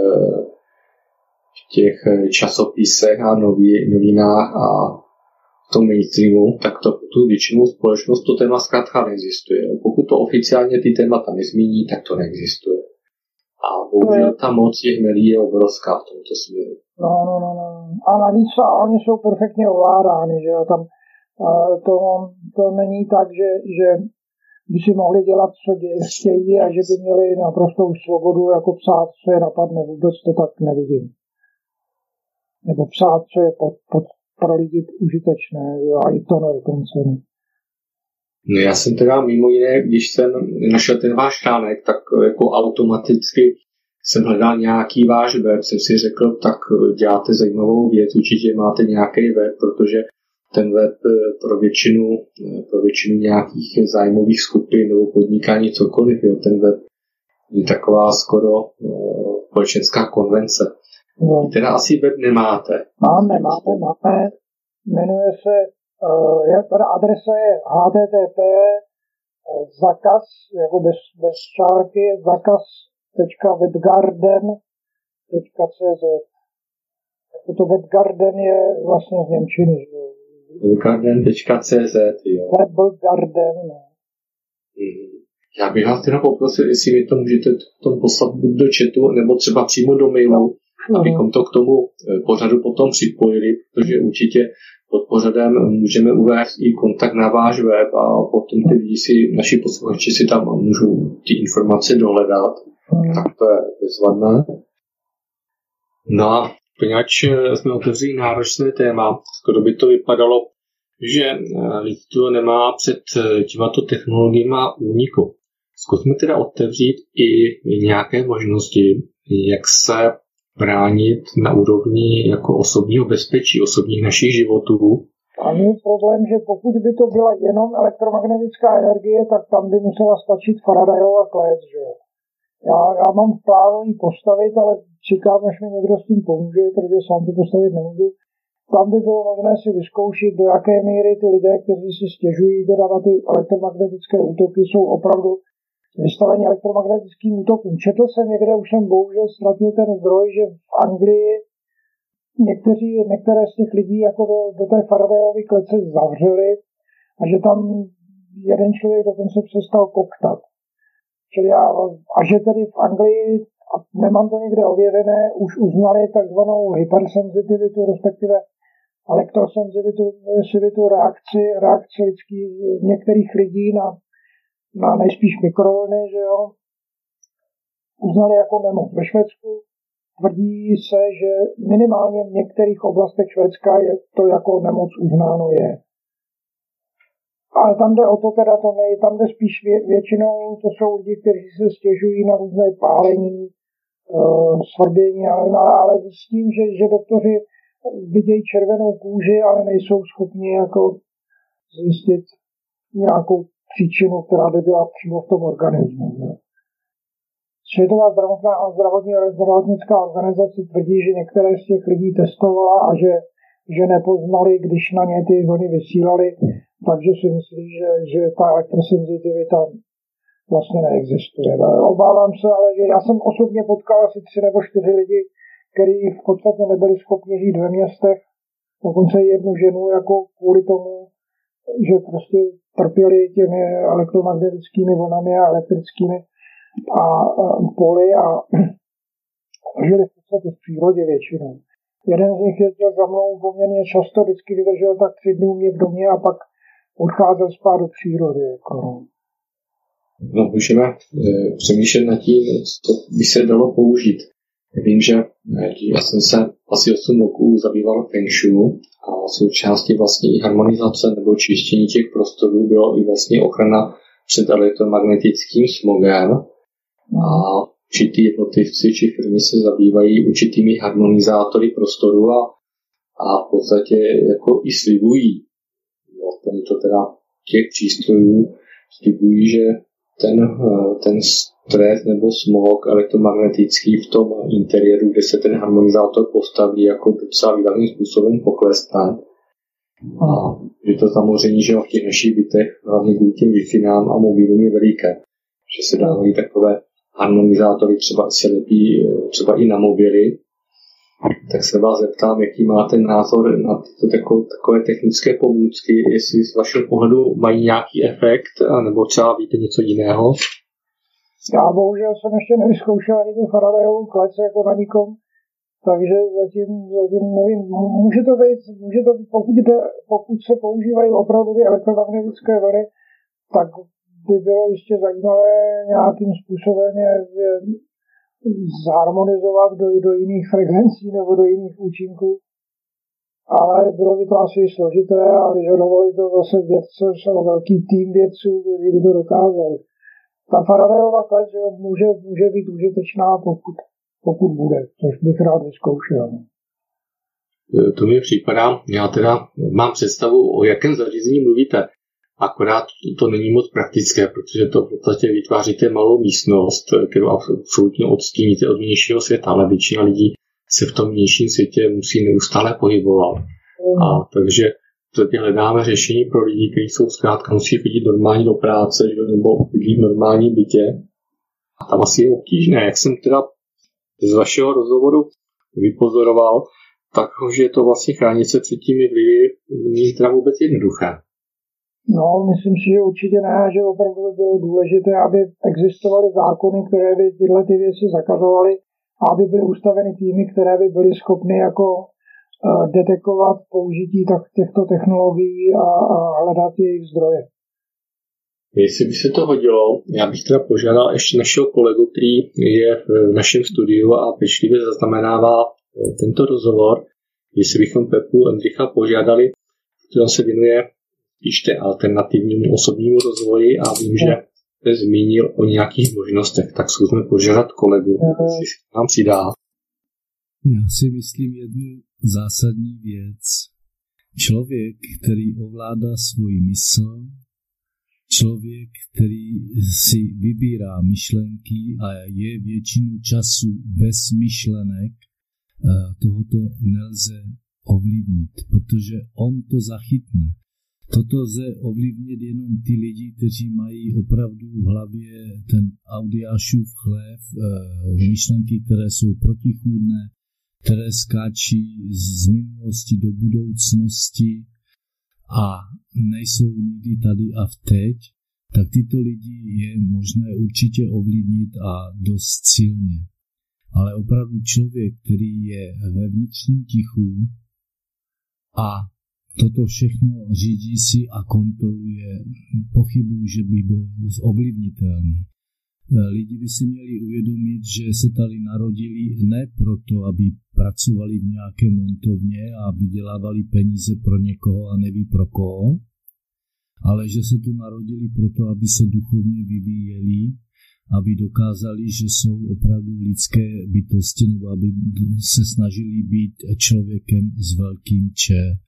v těch časopisech a nový, novinách a v tom mainstreamu, tak to tu většinou společnost to téma zkrátka neexistuje. Pokud to oficiálně ty témata nezmíní, tak to neexistuje. A bohužel ta moc těch médií je obrovská v tomto směru. No, no, no, no. A navíc oni jsou perfektně ovládány, že tam To, to není tak, že, že by si mohli dělat, co chtějí a že by měli naprostou svobodu jako psát, co je napadne. Vůbec to tak nevidím. Nebo psát, co je pod, pod, pro lidi užitečné. Jo, a i to ne dokonce. No já jsem teda mimo jiné, když jsem našel ten váš článek, tak jako automaticky jsem hledal nějaký váš web, jsem si řekl, tak děláte zajímavou věc, určitě máte nějaký web, protože ten web pro většinu, pro většinu nějakých zájmových skupin nebo podnikání cokoliv, jo, ten web je taková skoro uh, společenská konvence. No. Teda asi web nemáte. Máme, máme, máme. Jmenuje se, uh, je, teda adresa je h t t p zakaz, jako bez, bez čárky, zakaz tečka webgarden tečka c z. To webgarden je vlastně z němčiny. webgarden tečka c z, jo. Webgarden, no. Mm. Já bych vás teda poprosil, jestli mi to můžete tom poslat buď do chatu, nebo třeba přímo do mailu, no. Abychom to k tomu pořadu potom připojili, protože určitě pod pořadem můžeme uvést i kontakt na váš web a potom ty lidi si, naši posluchači si tam můžou ty informace dohledat. Mm. Tak to je bezvadné. No a poněvadž jsme otevřeli náročné téma, skoro by to vypadalo, že lidstvo nemá před těmato technologiemi úniku. Zkusme teda otevřít i nějaké možnosti, jak se bránit na úrovni jako osobního bezpečí, osobních našich životů. A je problém, že pokud by to byla jenom elektromagnetická energie, tak tam by musela stačit Faradayova klec, že jo. Já, já mám v plánu ji postavit, ale čekám, až mi někdo s tím pomůže, protože sám to postavit nemůžu. Tam by bylo možné si vyzkoušet, do jaké míry ty lidé, kteří si stěžují teda na ty elektromagnetické útoky, jsou opravdu vystavení elektromagnetickým útokům. Četl jsem někde, už jsem bohužel ztratil ten zdroj, že v Anglii někteří, některé z těch lidí jako do, do té Faradayovy klece zavřeli a že tam jeden člověk dokonce přestal koktat. Čili já, a že tedy v Anglii, a nemám to někde ověřené, už uznali takzvanou hypersenzitivitu, respektive elektrosenzitivitu reakci, reakci lidských, některých lidí na, na nejspíš mikrovlny, že jo, uznali jako nemoc. Ve Švédsku tvrdí se, že minimálně v některých oblastech Švédska je to jako nemoc uznáno je. Ale tam jde o to, teda to nej, tam jde spíš vě, většinou, to jsou lidi, kteří se stěžují na různé pálení, e, svrbění, ale, ale s tím, že, že doktoři vidějí červenou kůži, ale nejsou schopni jako zjistit nějakou příčinu, která by byla přímo v tom organismu. Ne? Světová zdravotná a zdravotní, zdravotnická organizace tvrdí, že některé z těch lidí testovala a že, že nepoznali, když na ně ty vlny vysílali, takže si myslí, že, že ta elektrosenzitivita vlastně neexistuje. Obávám se, ale že já jsem osobně potkal asi tři nebo čtyři lidi, kteří v podstatě nebyli schopni žít ve městech, dokonce jednu ženu jako kvůli tomu, že prostě trpěli těmi elektromagnetickými vlnami a elektrickými a, a poli a žili v podstatě v přírodě většinou. Jeden z nich jezdil za mnou poměrně často, vždycky vydržel tak tři dny u mě v domě a pak odcházel spát do přírody. Jako. No, můžeme e, přemýšlet nad tím, co by se dalo použít. Vím, že já jsem se asi osm roků zabýval Feng Shui a součástí vlastně i harmonizace nebo čištění těch prostorů bylo i vlastně ochrana před elektromagnetickým smogem. A určitý jednotlivci či firmy se zabývají určitými harmonizátory prostoru a, a v podstatě jako i slibují, no, to teda těch přístrojů slibují, že ten, ten stres nebo smog elektromagnetický v tom interiéru, kde se ten harmonizátor postaví, jako docela výrazným způsobem poklesne. A je to samozřejmě, že v těch našich bytech, hlavně kvůli těm Wi-Fi a mobilům je veliké, že se dávají takové harmonizátory, třeba se lepí třeba i na mobily. Tak se vás zeptám, jaký máte názor na tyto takové technické pomůcky, jestli z vašeho pohledu mají nějaký efekt, nebo třeba víte něco jiného? Já bohužel jsem ještě nevyzkoušel ani tu Faradayovou klec jako na nikom, takže zatím, zatím nevím. Může to být, může to, pokud, jde, pokud se používají opravdu ty elektromagnetické vlny, tak by bylo ještě zajímavé nějakým způsobem je, je zharmonizovat do, do jiných frekvencí nebo do jiných účinků. ale bylo by to asi složité a vyžadovali to zase vědce, velký tým vědců, kteří by to dokázali. Ta Faradayova klec může, může být užitečná, pokud, pokud bude, což bych rád vyzkoušel. To mi připadá, já teda mám představu, o jakém zařízení mluvíte, akorát to není moc praktické, protože to v podstatě vytváříte malou místnost, kterou absolutně odstíníte od vnějšího světa, ale většina lidí se v tom vnějším světě musí neustále pohybovat. A takže tady hledáme řešení pro lidi, kteří jsou zkrátka musí chodit normálně do práce, nebo chodit v normálním bytě. A tam asi je obtížné. Jak jsem teda z vašeho rozhovoru vypozoroval, takže to vlastně chránit se před těmi vlivy není teda vůbec jednoduché. No, myslím si, že určitě ne, že opravdu by bylo důležité, aby existovaly zákony, které by tyhle ty věci zakazovaly, a aby byly ustaveny týmy, které by byly schopny jako uh, detekovat použití tak, těchto technologií a, a hledat jejich zdroje. Jestli by se to hodilo, já bych teda požádal ještě našeho kolegu, který je v našem studiu a pečlivě zaznamenává tento rozhovor, jestli bychom Pepu Endricha požádali, který se věnuje ještě alternativnímu osobnímu rozvoji a vím, že se zmínil o nějakých možnostech, tak zkusme požádat kolegu, jestli se nám přidá. Já si myslím jednu zásadní věc. Člověk, který ovládá svůj mysl, člověk, který si vybírá myšlenky a je většinu času bez myšlenek, tohoto nelze ovlivnit, protože on to zachytne. Toto lze ovlivnit jenom ty lidi, kteří mají opravdu v hlavě ten Audiášův chlév, myšlenky, které jsou protichůdné, které skáčí z minulosti do budoucnosti a nejsou nikdy tady a v teď, tak tyto lidi je možné určitě ovlivnit a dost silně. Ale opravdu člověk, který je ve vnitřním tichu a toto všechno řídí si a kontroluje, pochybuji, že by byl ovlivnitelný. Lidi by si měli uvědomit, že se tady narodili ne proto, aby pracovali v nějaké montovně a vydělávali peníze pro někoho a neví pro koho, ale že se tu narodili proto, aby se duchovně vyvíjeli, aby dokázali, že jsou opravdu lidské bytosti, nebo aby se snažili být člověkem s velkým Č.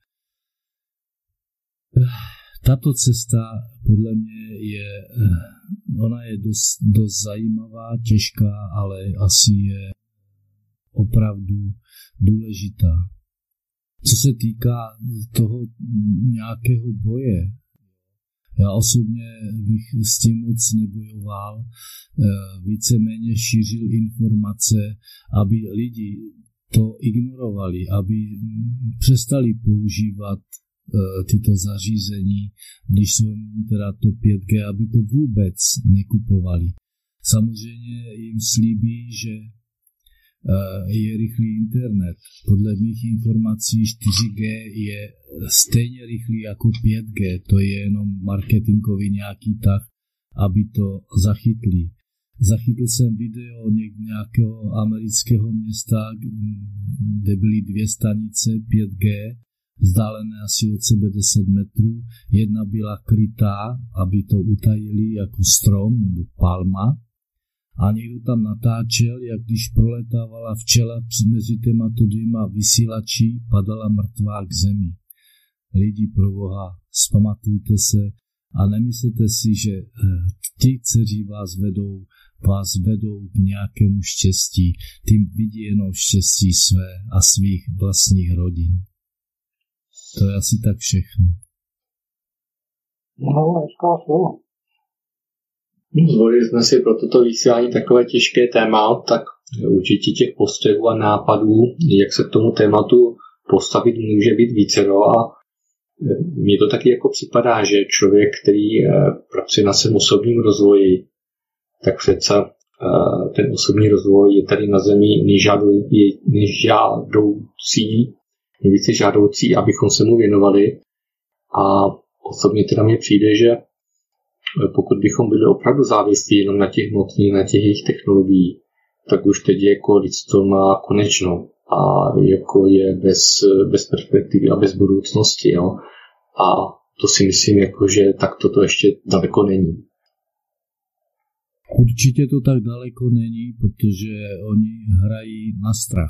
Tato cesta podle mě je, ona je dost, dost zajímavá, těžká, ale asi je opravdu důležitá. Co se týká toho nějakého boje, já osobně bych s tím moc nebojoval, víceméně šířil informace, aby lidi to ignorovali, aby přestali používat tyto zařízení, když jsou teda to pět G, aby to vůbec nekupovali. Samozřejmě jim slíbí, že je rychlý internet. Podle mých informací čtyři G je stejně rychlý jako pět G, to je jenom marketingový nějaký tah, aby to zachytli. Zachytl jsem video nějakého amerického města, kde byly dvě stanice pět G, vzdálené asi od sebe deset metrů. Jedna byla krytá, aby to utajili jako strom nebo palma. A někdo tam natáčel, jak když proletávala včela mezi těmato dvěma vysílači, padala mrtvá k zemi. Lidi, pro Boha, vzpamatujte se a nemyslete si, že ti, kteří vás vedou, vás vedou k nějakému štěstí. Tím vidí jenom štěstí své a svých vlastních rodin. To je asi tak všechno. No, hezká slova. Zvolili jsme si pro toto vysílání takové těžké téma, tak určitě těch postřehů a nápadů, jak se k tomu tématu postavit, může být vícero a mně to taky jako připadá, že člověk, který pracuje na svém osobním rozvoji, tak přece ten osobní rozvoj je tady na zemi nejžádoucí, nejvíce žádoucí, abychom se mu věnovali. A osobně teda mně přijde, že pokud bychom byli opravdu závislí jenom na těch hmotných, na těch jejich technologií, tak už teď jako lidstvo má konečno. a jako je bez, bez perspektivy a bez budoucnosti. Jo. A to si myslím, jako, že tak toto ještě daleko není. Určitě to tak daleko není, protože oni hrají na strach.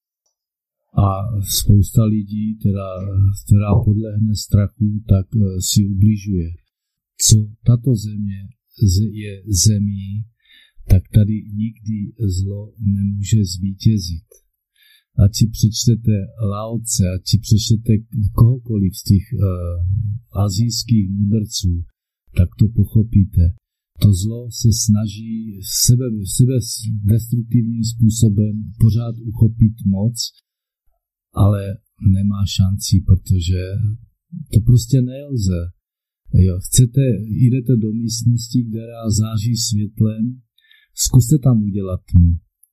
A spousta lidí, která, která podlehne strachu, tak si ubližuje. Co tato země je zemí, tak tady nikdy zlo nemůže zvítězit. Ať si přečtete Lao Tse, ať si přečtete kohokoliv z těch uh, asijských mudrců, tak to pochopíte. To zlo se snaží sebe, sebe destruktivním způsobem pořád uchopit moc, ale nemá šanci, protože to prostě nelze. Jo, chcete, jdete do místnosti, která září světlem, zkuste tam udělat tmu.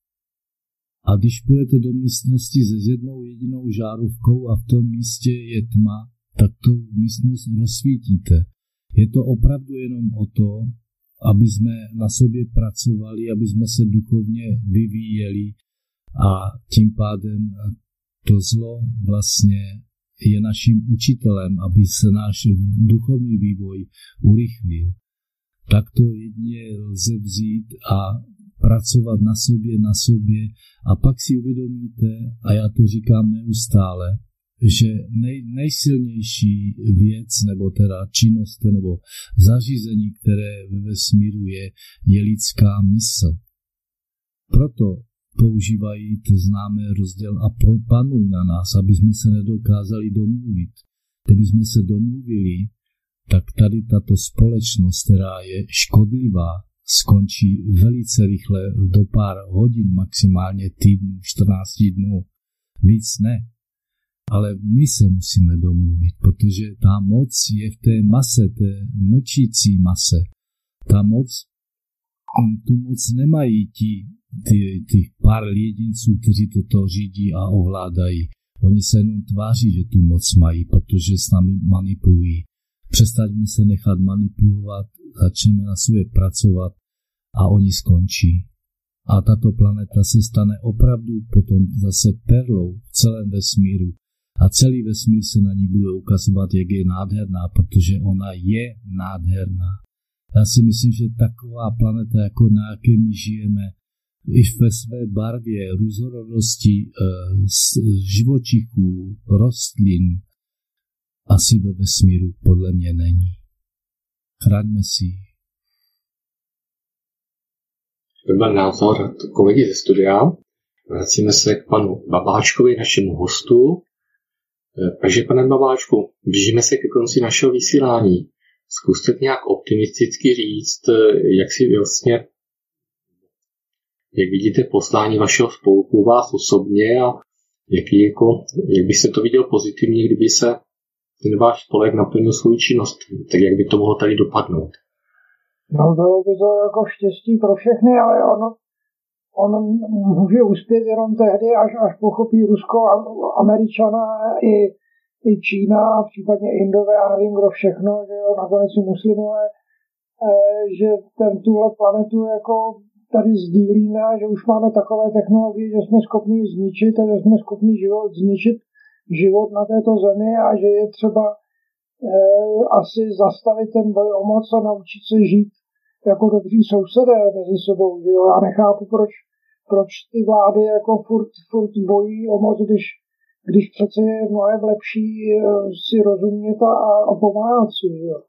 A když půjdete do místnosti se jednou jedinou žárovkou a v tom místě je tma, tak tu místnost rozsvítíte. Je to opravdu jenom o to, aby jsme na sobě pracovali, aby jsme se duchovně vyvíjeli a tím pádem to zlo vlastně je naším učitelem, aby se náš duchovní vývoj urychlil. Tak to jedině lze vzít a pracovat na sobě, na sobě a pak si uvědomíte, a já to říkám neustále, že nej, nejsilnější věc, nebo teda činnost, nebo zařízení, které ve vesmíru je, je lidská mysl. Proto používají to známé rozděl a panuj na nás, aby jsme se nedokázali domluvit. Kdyby jsme se domluvili, tak tady tato společnost, která je škodlivá, skončí velice rychle do pár hodin, maximálně týdnů, čtrnáct dnů. Víc ne. Ale my se musíme domluvit, protože ta moc je v té mase, té mlčící mase. Ta moc, tu moc nemají ti, ty, ty pár jedinců, kteří toto řídí a ovládají. Oni se jenom tváří, že tu moc mají, protože s námi manipulují. Přestaňme se nechat manipulovat, začneme na sobě pracovat a oni skončí. A tato planeta se stane opravdu potom zase perlou v celém vesmíru. A celý vesmír se na ní bude ukazovat, jak je nádherná, protože ona je nádherná. Já si myslím, že taková planeta, jako na jaké my žijeme, i ve své barvě, různorodosti e, živočichů, rostlin, asi ve vesmíru podle mě není. Chraňme si. To byl názor kolegy ze studia. Vracíme se k panu Babáčkovi, našemu hostu. Takže, pane Babáčku, blížíme se ke konci našeho vysílání. Zkuste nějak optimisticky říct, jak si vlastně, jak vidíte poslání vašeho spolku, vás osobně a jaký, jako, jak byste to viděl pozitivně, kdyby se ten váš spolek naplnil svou činnost, tak jak by to mohlo tady dopadnout? No, bylo by to jako štěstí pro všechny, ale ono, on může uspět jenom tehdy, až, až pochopí Rusko, Američana i, i Čína, případně Indové a nevím kdo všechno, že jo, nakonec i muslimové, že ten, tuhle planetu jako tady sdílíme, že už máme takové technologie, že jsme schopni zničit a že jsme schopni život, zničit život na této zemi a že je třeba eh, asi zastavit ten boj o moc a naučit se žít jako dobří sousedé mezi sebou. Že jo? Já nechápu, proč, proč ty vlády jako furt, furt bojí o moc, když, když přece je mnohem lepší eh, si rozumět a, a pomáhat si. Že jo?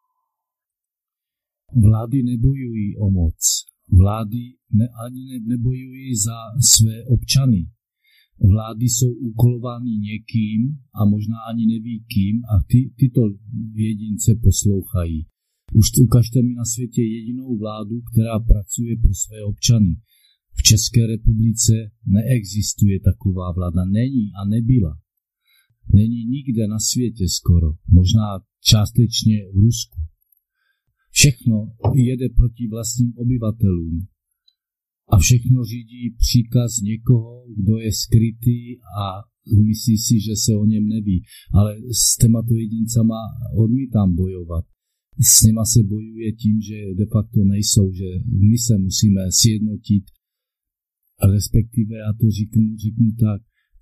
Vlády nebojují o moc. Vlády ne, ani ne, nebojují za své občany. Vlády jsou úkolovány někým a možná ani neví kým a ty, tyto jedince poslouchají. Už ukažte mi na světě jedinou vládu, která pracuje pro své občany. V České republice neexistuje taková vláda, není a nebyla. Není nikde na světě skoro, možná částečně v Rusku. Všechno jede proti vlastním obyvatelům. A všechno řídí příkaz někoho, kdo je skrytý a myslí si, že se o něm neví. Ale s těmato jedincama odmítám bojovat. S nima se bojuje tím, že de facto nejsou, že my se musíme sjednotit. A respektive, já to říknu, říknu tak,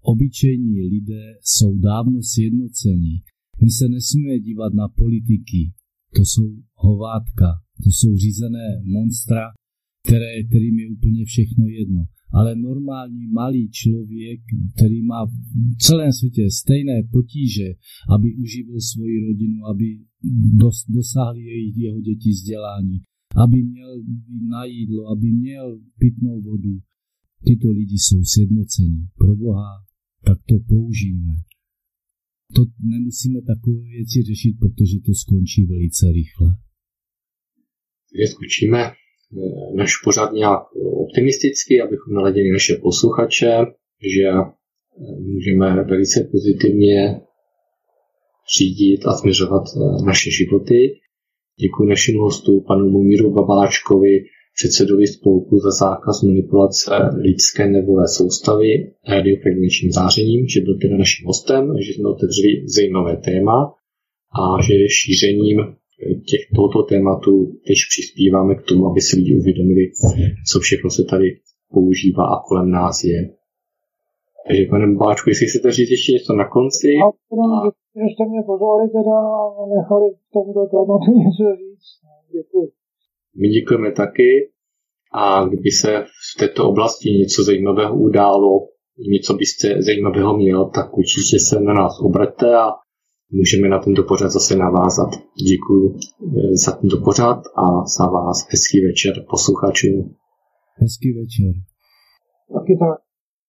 obyčejní lidé jsou dávno sjednocení. My se nesmíme dívat na politiky, to jsou hovátka, to jsou řízené monstra, které, kterým je úplně všechno jedno. Ale normální malý člověk, který má v celém světě stejné potíže, aby uživil svoji rodinu, aby dos, dosáhli jejich, jeho děti vzdělání, aby měl na jídlo, aby měl pitnou vodu. Tyto lidi jsou sjednocení. Pro Boha, tak to použijeme. To nemusíme takové věci řešit, protože to skončí velice rychle. Takže skočíme náš pořad nějak optimisticky, abychom naladili naše posluchače, že můžeme velice pozitivně řídit a směřovat naše životy. Děkuji našim hostům, panu Momíru Babáčkovi, předsedovi spolku za zákaz manipulace lidské nervové soustavy radiofrekvenčním zářením, že byl teda naším hostem, že jsme otevřeli zajímavé téma a že šířením těch, tohoto tématu teď přispíváme k tomu, aby si lidi uvědomili, co všechno se tady používá a kolem nás je. Takže pane Babáčku, jestli chcete říct ještě něco na konci. A když jste mě pozvali teda a nechali k tomuto tématu něco říct. Děkuji. My děkujeme taky a kdyby se v této oblasti něco zajímavého událo, něco byste zajímavého měl, tak určitě se na nás obraťte a můžeme na tento pořad zase navázat. Děkuji za tento pořad a za vás hezký večer posluchačům. Hezký večer. Taky tak.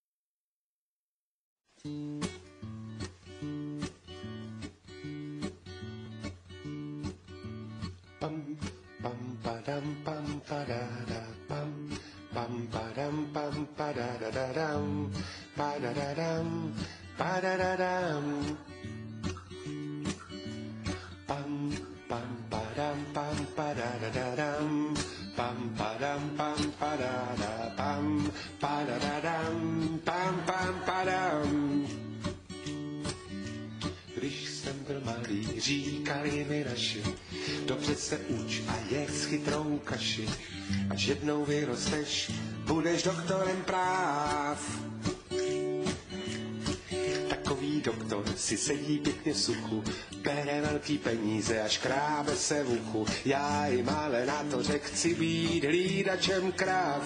Pam pam padam pam padada pam pam padam pam padadadam padadadam padadadam pam pam padam pam padadadam pam padam pam padada pam padadadam pam pam padam. Když jsem byl malý, říkali mi naši, dobře se uč a jedz chytrou kaši, až jednou vyrosteš, budeš doktorem práv. Takový doktor si sedí pěkně v suchu, bere velký peníze a škrábe se v uchu. Já jim ale na to řek, chci být hlídačem kráv.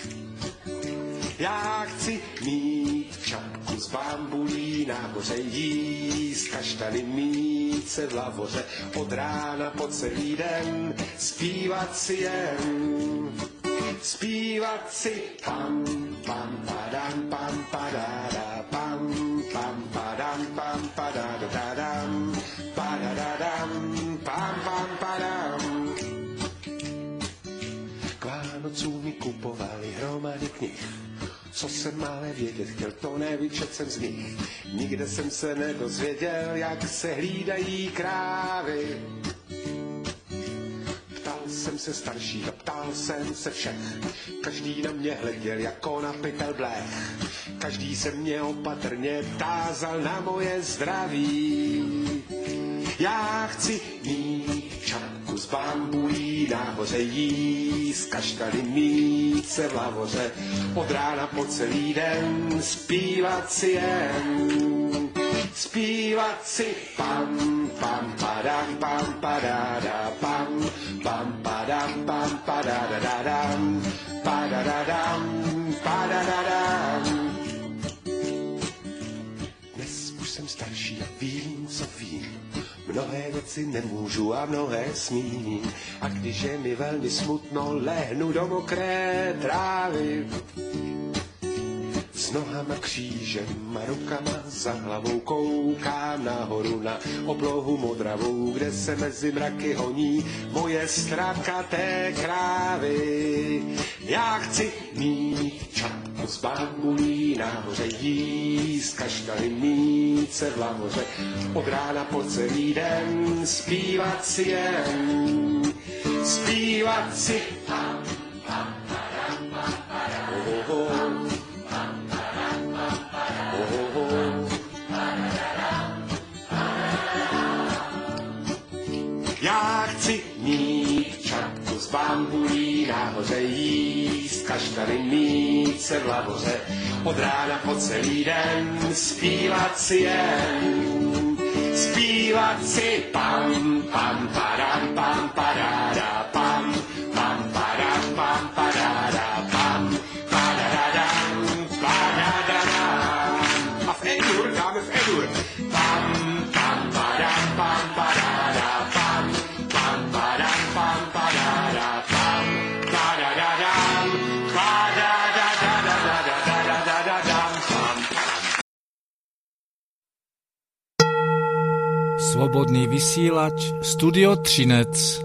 Já chci mít šapku z bambulí, nahoře jíst kaštany, mít se v lavoře, od rána po celý den, zpívat si jen, zpívat si pam, pam, padam, pam, padada, pam, pam, padam, pam, padadadam, padadadam, pam, pam, padam. K Vánocům mi kupovali hromady knih, co jsem ale vědět chtěl, to nevyčet jsem z nich. Nikde jsem se nedozvěděl, jak se hlídají krávy. Ptal jsem se starších a ptal jsem se všech. Každý na mě hleděl jako na pytel blech. Každý se mě opatrně tázal na moje zdraví. Já chci mít čapku z bambulí, nahoře jíst kaštany, mít se v lavoře, od rána po celý den, zpívat si jen, zpívat si pam, pam, padam, pam, padada, pam, pam, padam, pam, padadadam, padadadam, padadadam. Dnes už jsem starší a vím, co vím. Mnohé věci nemůžu a mnohé smím. A když je mi velmi smutno, lehnu do mokré trávy. S nohama křížem a rukama za hlavou koukám nahoru na oblohu modravou, kde se mezi mraky honí moje strapkaté krávy. Já chci mít čapku z bambulí, nahoře jíst kaštany, mít se v lavoře, od rána po celý den, zpívat si jen, zpívat si pam, pam, padam, pam, padam, oh, oh, oh. Já chci mít čapku z bambulí, nahoře jíst kaštany, mít se v lavoře, od rána po celý den zpívat si jen. Zpívat si pam, pam, padam, pam, padáda, pam, pam, padam, pam, padáda, pam, padadadam, padadadam. A v E-dur dáme v E-dur. Pam, pam, padam, pam, padáda, pam, pam, padam, pam, padáda, pam, padadadam, padadadadadadadadadadadam, pam. Slobodný vysílač, Studio Třinec.